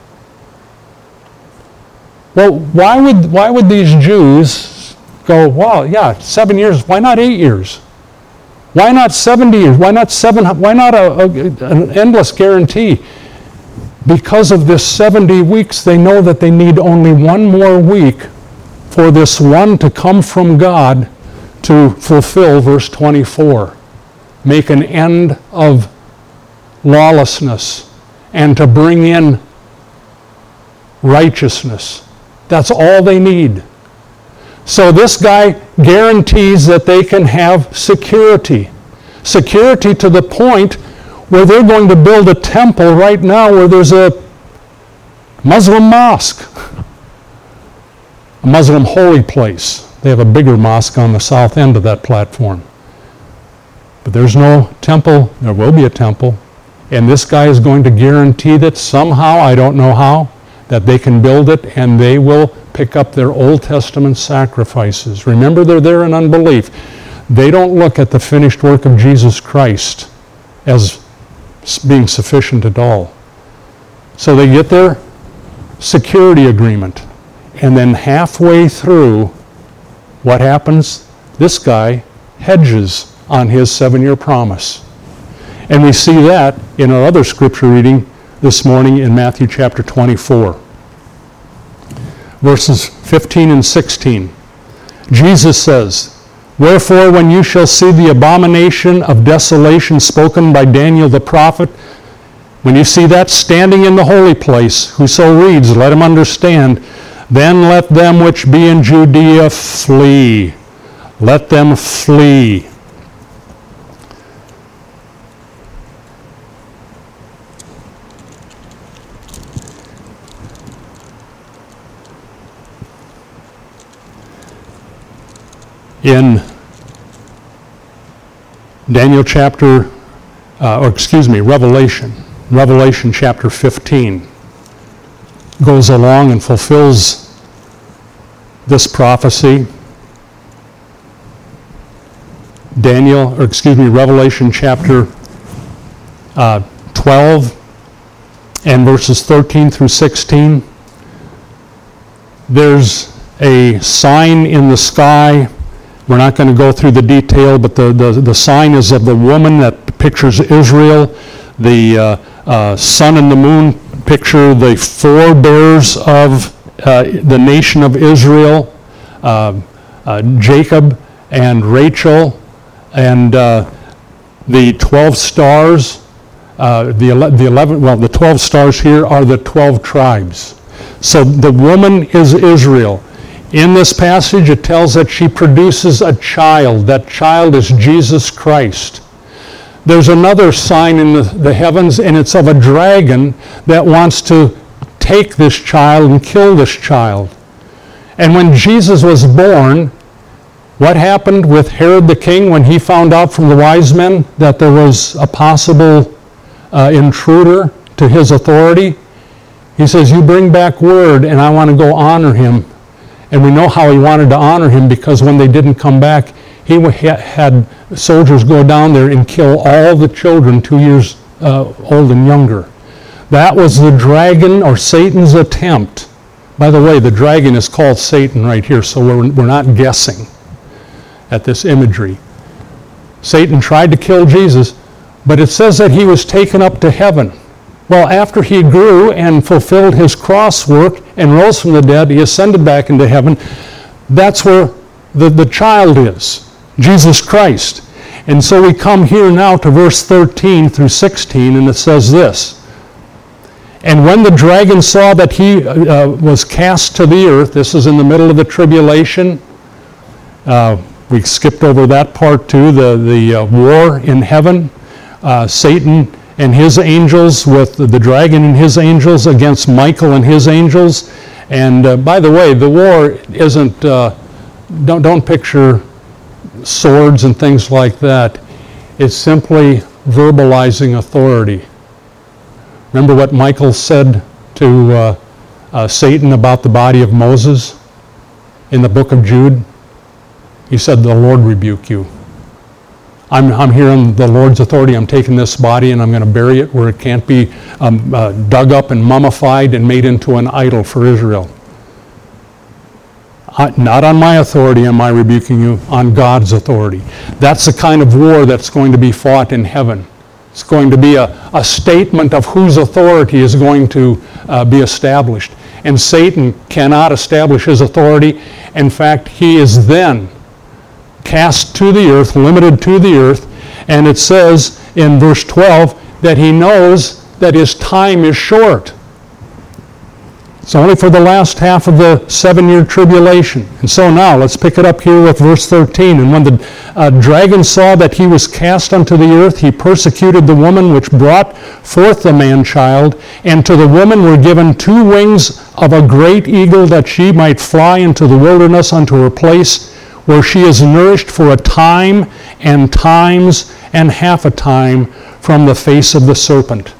Well, why would, why would these Jews go, well, yeah, seven years, why not eight years? Why not seventy years? Why not seven, why not a, a, an endless guarantee? Because of this seventy weeks, they know that they need only one more week for this one to come from God to fulfill verse twenty-four. Make an end of lawlessness and to bring in righteousness. That's all they need. So this guy guarantees that they can have security. Security to the point where they're going to build a temple right now where there's a Muslim mosque, a Muslim holy place. They have a bigger mosque on the south end of that platform. But there's no temple. There will be a temple. And this guy is going to guarantee that somehow, I don't know how, that they can build it and they will pick up their Old Testament sacrifices. Remember, they're there in unbelief. They don't look at the finished work of Jesus Christ as being sufficient at all. So they get their security agreement. And then halfway through, what happens? This guy hedges on his seven-year promise. And we see that in our other scripture reading this morning in Matthew chapter twenty-four. Verses fifteen and sixteen. Jesus says, Wherefore, when you shall see the abomination of desolation spoken by Daniel the prophet, when you see that standing in the holy place, whoso reads, let him understand, then let them which be in Judea flee. Let them flee. In Daniel chapter, uh, or excuse me, Revelation, Revelation chapter fifteen goes along and fulfills this prophecy. Daniel, or excuse me, Revelation chapter uh, twelve and verses thirteen through sixteen. There's a sign in the sky. We're not going to go through the detail, but the, the, the sign is of the woman that pictures Israel. The uh, uh, sun and the moon picture the forebears of uh, the nation of Israel, uh, uh, Jacob and Rachel, and uh, the twelve stars. Uh, the ele- the eleven well, the twelve stars here are the twelve tribes. So the woman is Israel. In this passage, it tells that she produces a child. That child is Jesus Christ. There's another sign in the, the heavens, and it's of a dragon that wants to take this child and kill this child. And when Jesus was born, what happened with Herod the king when he found out from the wise men that there was a possible uh, intruder to his authority? He says, you bring back word, and I want to go honor him. And we know how he wanted to honor him, because when they didn't come back, he had soldiers go down there and kill all the children two years uh, old and younger. That was the dragon or Satan's attempt. By the way, the dragon is called Satan right here, so we're, we're not guessing at this imagery. Satan tried to kill Jesus, But it says that he was taken up to heaven. Well, after he grew and fulfilled his cross work and rose from the dead, he ascended back into heaven. That's where the, the child is, Jesus Christ. And so we come here now to verse thirteen through sixteen, and it says this. And when the dragon saw that he uh, was cast to the earth, this is in the middle of the tribulation. Uh, we skipped over that part too, the, the uh, war in heaven. Uh, Satan and his angels with the, the dragon and his angels against Michael and his angels. And uh, by the way, the war isn't, uh, don't, don't picture swords and things like that. It's simply verbalizing authority. Remember what Michael said to uh, uh, Satan about the body of Moses in the book of Jude? He said, "The Lord rebuke you. I'm, I'm here on the Lord's authority. I'm taking this body and I'm going to bury it where it can't be um, uh, dug up and mummified and made into an idol for Israel. I, not on my authority am I rebuking you, on God's authority." That's the kind of war that's going to be fought in heaven. It's going to be a, a statement of whose authority is going to uh, be established. And Satan cannot establish his authority. In fact, he is then cast to the earth, limited to the earth, and it says in verse twelve that he knows that his time is short. It's only for the last half of the seven-year tribulation. And so now, let's pick it up here with verse thirteen. And when the uh, dragon saw that he was cast unto the earth, he persecuted the woman which brought forth the man-child, and to the woman were given two wings of a great eagle, that she might fly into the wilderness unto her place, where she is nourished for a time and times and half a time from the face of the serpent.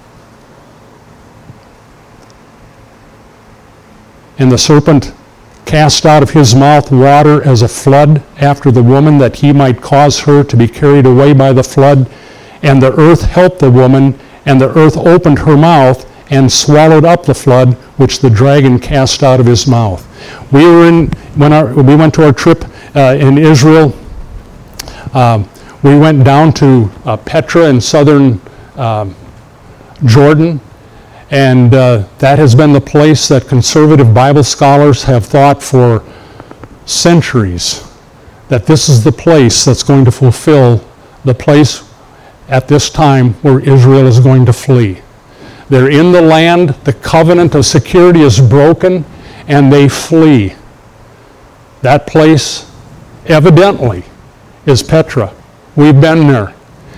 And the serpent cast out of his mouth water as a flood after the woman, that he might cause her to be carried away by the flood. And the earth helped the woman, and the earth opened her mouth and swallowed up the flood which the dragon cast out of his mouth. We were in when our we went to our trip uh, in Israel. Um, we went down to uh, Petra in southern um, Jordan. And uh, that has been the place that conservative Bible scholars have thought for centuries, that this is the place that's going to fulfill the place at this time where Israel is going to flee. They're in the land, the covenant of security is broken, and they flee. That place, evidently, is Petra. We've been there.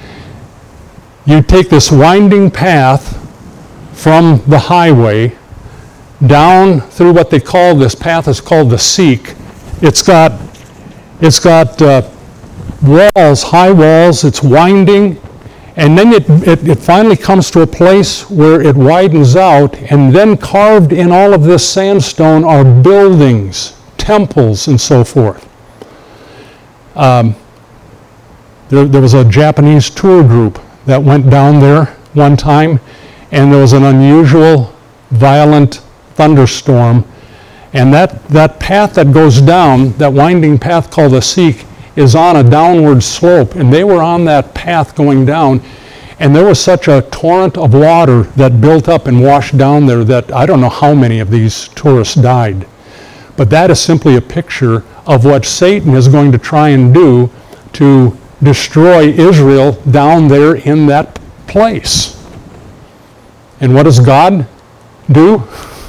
You take this winding path from the highway down through what they call, this path is called the Seek. It's got, it's got uh, walls, high walls, it's winding, and then it, it, it finally comes to a place where it widens out, and then carved in all of this sandstone are buildings, temples, and so forth. Um, there, there was a Japanese tour group that went down there one time, and there was an unusual, violent thunderstorm. And that, that path that goes down, that winding path called the Seek, is on a downward slope. And they were on that path going down, and there was such a torrent of water that built up and washed down there that I don't know how many of these tourists died. But that is simply a picture of what Satan is going to try and do to destroy Israel down there in that place. And what does God do?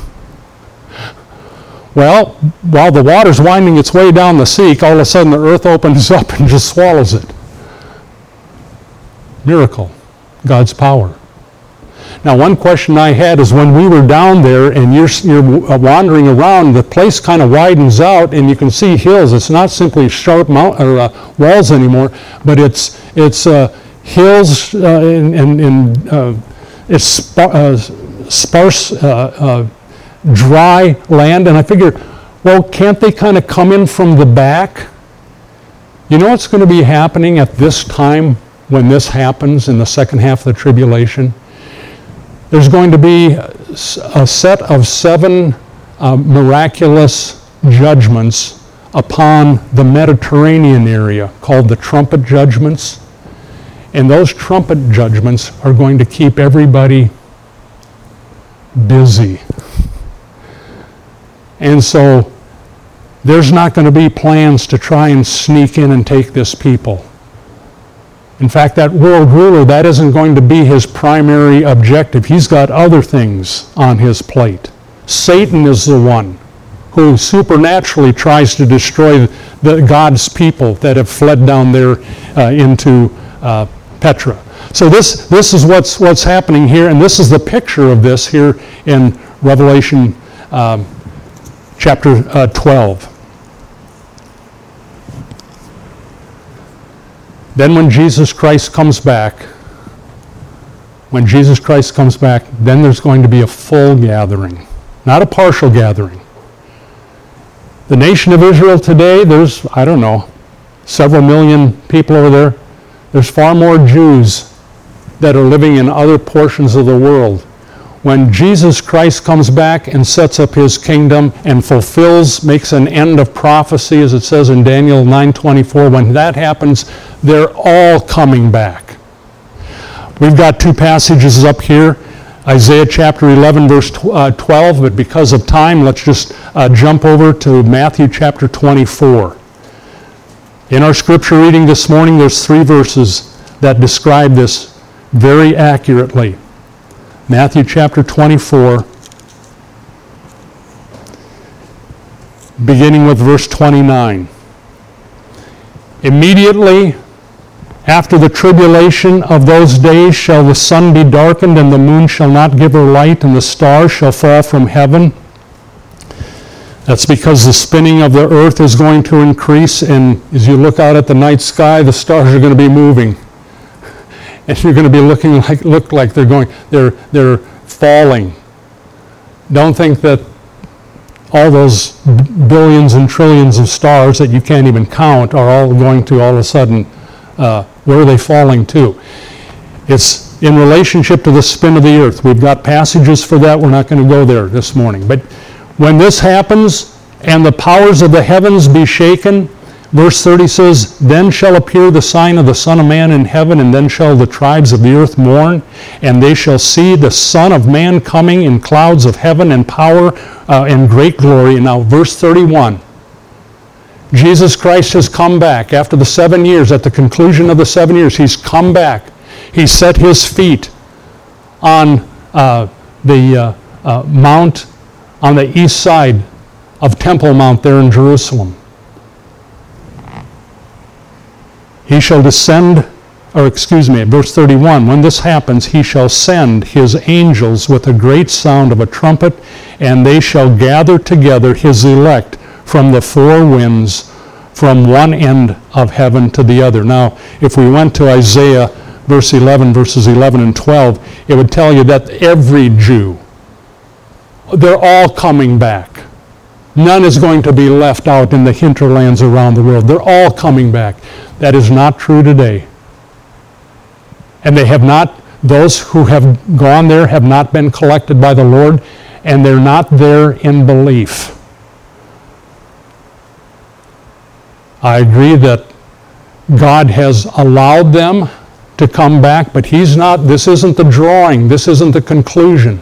Well, while the water's winding its way down the Seek, all of a sudden the earth opens up and just swallows it. Miracle. God's power. Now, one question I had is when we were down there and you're, you're wandering around, the place kind of widens out and you can see hills. It's not simply sharp mount, or, uh, walls anymore, but it's it's uh, hills uh, and, and, and uh, it's sp- uh, sparse, uh, uh, dry land. And I figured, well, can't they kind of come in from the back? You know what's going to be happening at this time when this happens in the second half of the tribulation? There's going to be a set of seven uh, miraculous judgments upon the Mediterranean area called the trumpet judgments. And those trumpet judgments are going to keep everybody busy. And so there's not going to be plans to try and sneak in and take this people. In fact, that world ruler, that isn't going to be his primary objective. He's got other things on his plate. Satan is the one who supernaturally tries to destroy the God's people that have fled down there uh, into uh, Petra. So this this is what's what's happening here, and this is the picture of this here in Revelation um, chapter uh, twelve. Then when Jesus Christ comes back, when Jesus Christ comes back, then there's going to be a full gathering, not a partial gathering. The nation of Israel today, there's, I don't know, several million people over there. There's far more Jews that are living in other portions of the world. When Jesus Christ comes back and sets up his kingdom and fulfills, makes an end of prophecy, as it says in Daniel nine twenty-four, when that happens, they're all coming back. We've got two passages up here, Isaiah chapter eleven, verse twelve, but because of time, let's just uh, jump over to Matthew chapter twenty-four. In our scripture reading this morning, there's three verses that describe this very accurately. Matthew chapter twenty-four, beginning with verse twenty-nine. Immediately after the tribulation of those days shall the sun be darkened, and the moon shall not give her light, and the stars shall fall from heaven. That's because the spinning of the earth is going to increase, and as you look out at the night sky, the stars are going to be moving. And you're going to be looking like look like they're going they're they're falling. Don't think that all those billions and trillions of stars that you can't even count are all going to all of a sudden uh, where are they falling to? It's in relationship to the spin of the earth. We've got passages for that. We're not going to go there this morning. But when this happens and the powers of the heavens be shaken, verse thirty says, Then shall appear the sign of the Son of Man in heaven, and then shall the tribes of the earth mourn, and they shall see the Son of Man coming in clouds of heaven in power uh, and great glory. And now verse thirty-one. Jesus Christ has come back after the seven years. At the conclusion of the seven years, he's come back. He set his feet on uh, the uh, uh, mount on the east side of Temple Mount there in Jerusalem. He shall descend, or excuse me, verse thirty-one, when this happens, he shall send his angels with a great sound of a trumpet, and they shall gather together his elect from the four winds, from one end of heaven to the other. Now, if we went to Isaiah verse eleven, verses eleven and twelve, it would tell you that every Jew, they're all coming back. None is going to be left out in the hinterlands around the world. They're all coming back. That is not true today. And they have not, those who have gone there have not been collected by the Lord, and they're not there in belief. I agree that God has allowed them to come back, but he's not, this isn't the drawing, this isn't the conclusion.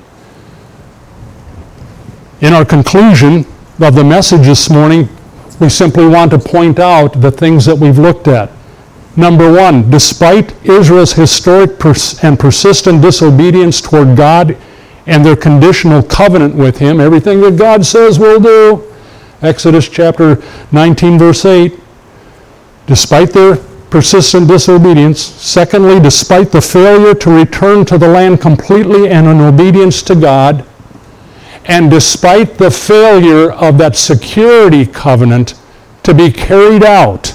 In our conclusion of the message this morning, we simply want to point out the things that we've looked at. Number one, despite Israel's historic pers- and persistent disobedience toward God and their conditional covenant with him, everything that God says we'll do, Exodus chapter nineteen, verse eight, despite their persistent disobedience. Secondly, despite the failure to return to the land completely and in obedience to God, and despite the failure of that security covenant to be carried out,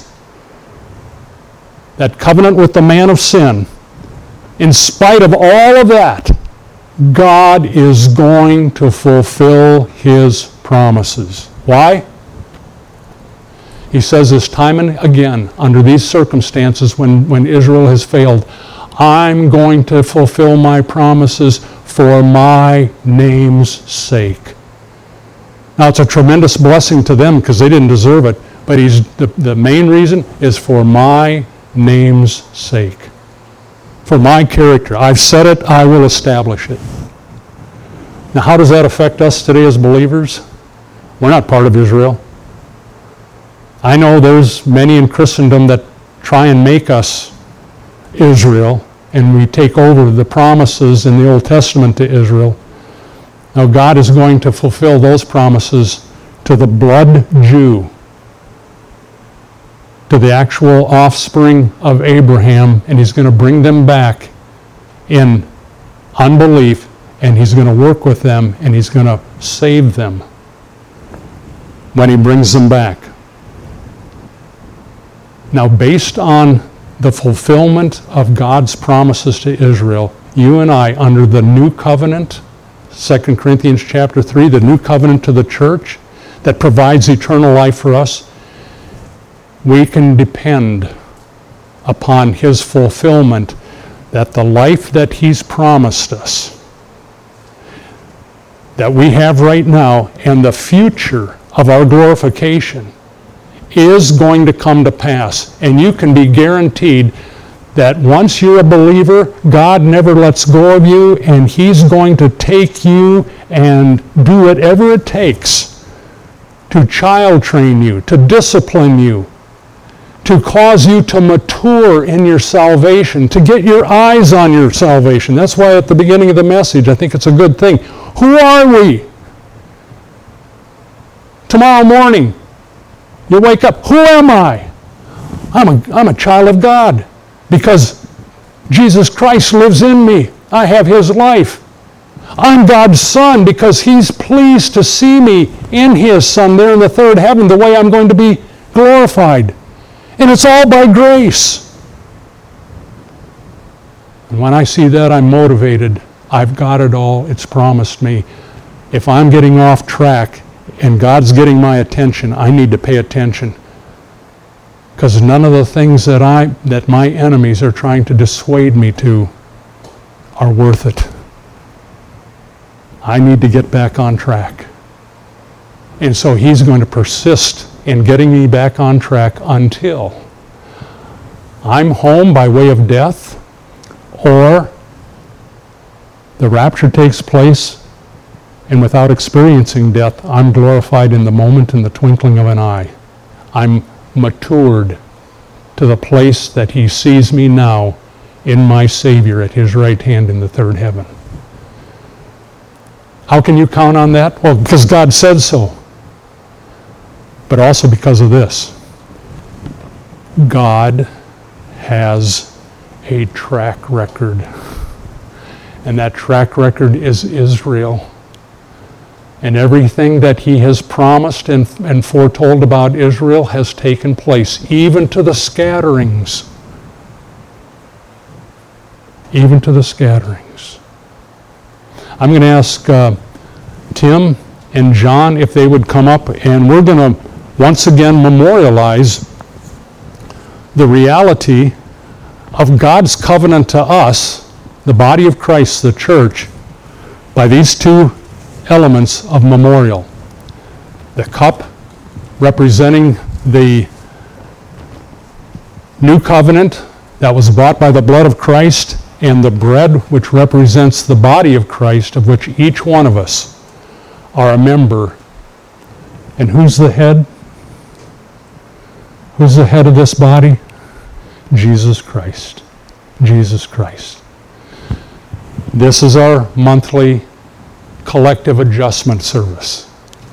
that covenant with the man of sin, in spite of all of that, God is going to fulfill his promises. Why? He says this time and again, under these circumstances when, when Israel has failed, I'm going to fulfill my promises for my name's sake. Now, it's a tremendous blessing to them because they didn't deserve it, but he's the, the main reason is for my name's sake. for my character. I've said it, I will establish it. Now, how does that affect us today as believers? We're not part of Israel. I know there's many in Christendom that try and make us Israel, and we take over the promises in the Old Testament to Israel. Now, God is going to fulfill those promises to the blood Jew, to the actual offspring of Abraham, and He's going to bring them back in unbelief, and He's going to work with them, and He's going to save them when He brings them back. Now, based on the fulfillment of God's promises to Israel, you and I, under the new covenant, Second Corinthians chapter three, the new covenant to the church that provides eternal life for us, we can depend upon His fulfillment, that the life that He's promised us, that we have right now, and the future of our glorification is going to come to pass. And you can be guaranteed that once you're a believer, God never lets go of you, and He's going to take you and do whatever it takes to child train you, to discipline you, to cause you to mature in your salvation, to get your eyes on your salvation. That's why at the beginning of the message, I think it's a good thing. Who are we? Tomorrow morning, you wake up, who am I? I'm a, I'm a child of God because Jesus Christ lives in me. I have His life. I'm God's son because He's pleased to see me in His Son there in the third heaven, the way I'm going to be glorified. And it's all by grace. And when I see that, I'm motivated. I've got it all. It's promised me. If I'm getting off track and God's getting my attention, I need to pay attention. Because none of the things that I that my enemies are trying to dissuade me to are worth it. I need to get back on track. And so He's going to persist in getting me back on track until I'm home by way of death, or the rapture takes place, and without experiencing death, I'm glorified in the moment, in the twinkling of an eye. I'm matured to the place that He sees me now in my Savior at His right hand in the third heaven. How can you count on that? Well, because God said so. But also because of this. God has a track record. And that track record is Israel. And everything that He has promised and, and foretold about Israel has taken place, even to the scatterings. Even to the scatterings. I'm going to ask uh, Tim and John if they would come up, and we're going to once again memorialize the reality of God's covenant to us, the body of Christ, the church, by these two elements of memorial. The cup representing the new covenant that was bought by the blood of Christ, and the bread which represents the body of Christ, of which each one of us are a member. And who's the head? Who's the head of this body? Jesus Christ. Jesus Christ. This is our monthly collective adjustment service.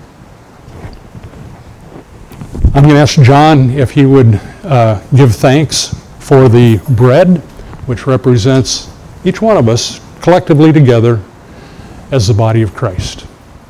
I'm going to ask John if he would uh, give thanks for the bread, which represents each one of us collectively together as the body of Christ.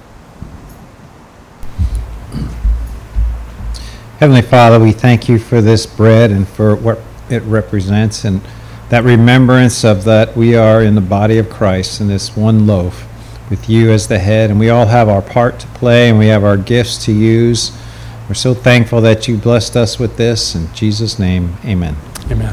Heavenly Father, we thank You for this bread and for what it represents, and that remembrance of that we are in the body of Christ in this one loaf with You as the head, and we all have our part to play and we have our gifts to use. We're so thankful that You blessed us with this. In Jesus' name, amen. Amen.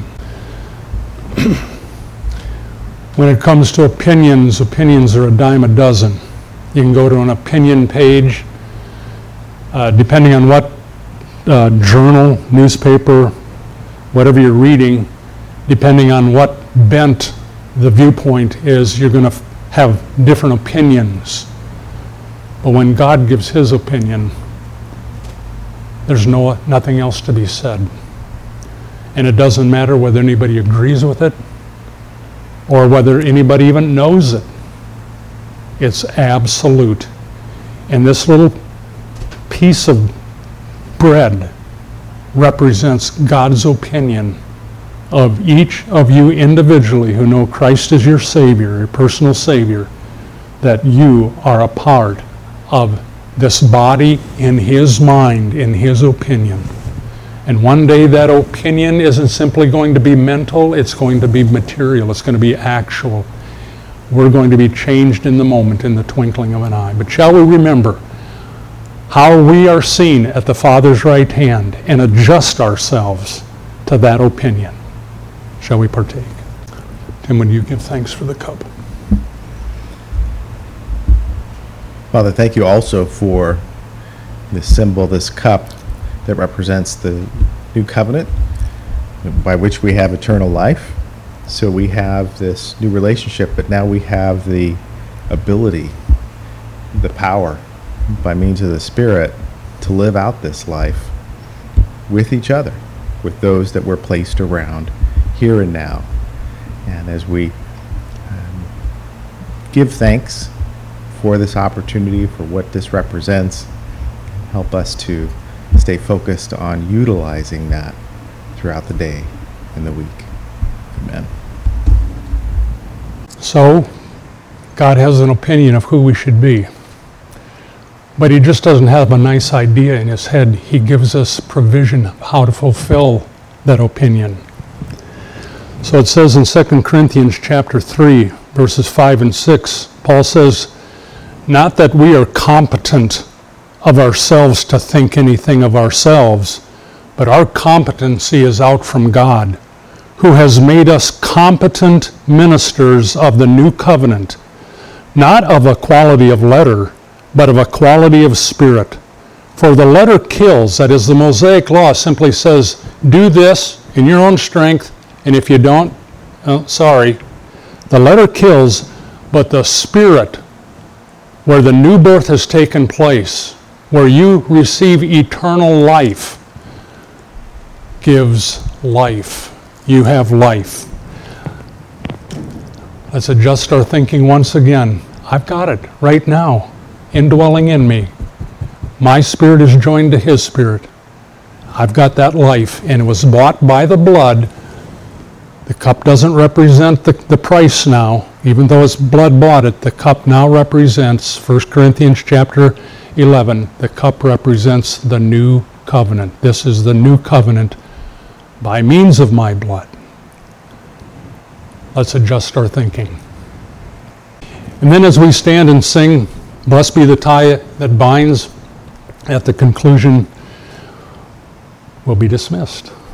When it comes to opinions, opinions are a dime a dozen. You can go to an opinion page, uh, depending on what uh, journal, newspaper, whatever you're reading, depending on what bent the viewpoint is, you're going to have different opinions. But when God gives his opinion, there's no nothing else to be said. And it doesn't matter whether anybody agrees with it or whether anybody even knows it. It's absolute. And this little piece of bread represents God's opinion of each of you individually who know Christ as your Savior, your personal Savior, that you are a part of this body in his mind, in his opinion. And one day that opinion isn't simply going to be mental, it's going to be material, it's going to be actual. We're going to be changed in the moment, in the twinkling of an eye. But shall we remember how we are seen at the Father's right hand and adjust ourselves to that opinion? Shall we partake? Tim, would you give thanks for the cup? Father, thank you also for this symbol, this cup that represents the new covenant by which we have eternal life. So we have this new relationship, but now we have the ability, the power, by means of the Spirit, to live out this life with each other, with those that we're placed around here and now. And as we um, give thanks for this opportunity, for what this represents, help us to stay focused on utilizing that throughout the day and the week. Amen. So, God has an opinion of who we should be. But he just doesn't have a nice idea in his head. He gives us provision of how to fulfill that opinion. So it says in Second Corinthians chapter three, verses five and six, Paul says, not that we are competent of ourselves to think anything of ourselves, but our competency is out from God, who has made us competent ministers of the new covenant, not of a quality of letter, but of a quality of spirit. For the letter kills, that is, the Mosaic law simply says, do this in your own strength, and if you don't, oh, sorry. The letter kills, but the spirit, where the new birth has taken place, where you receive eternal life, gives life. You have life. Let's adjust our thinking once again. I've got it right now, indwelling in me. My spirit is joined to his spirit. I've got that life, and it was bought by the blood. The cup doesn't represent the, the price now, even though it's blood bought it. The cup now represents, First Corinthians chapter eleven, the cup represents the new covenant. This is the new covenant by means of my blood. Let's adjust our thinking. And then as we stand and sing, blessed be the tie that binds, at the conclusion, we'll be dismissed.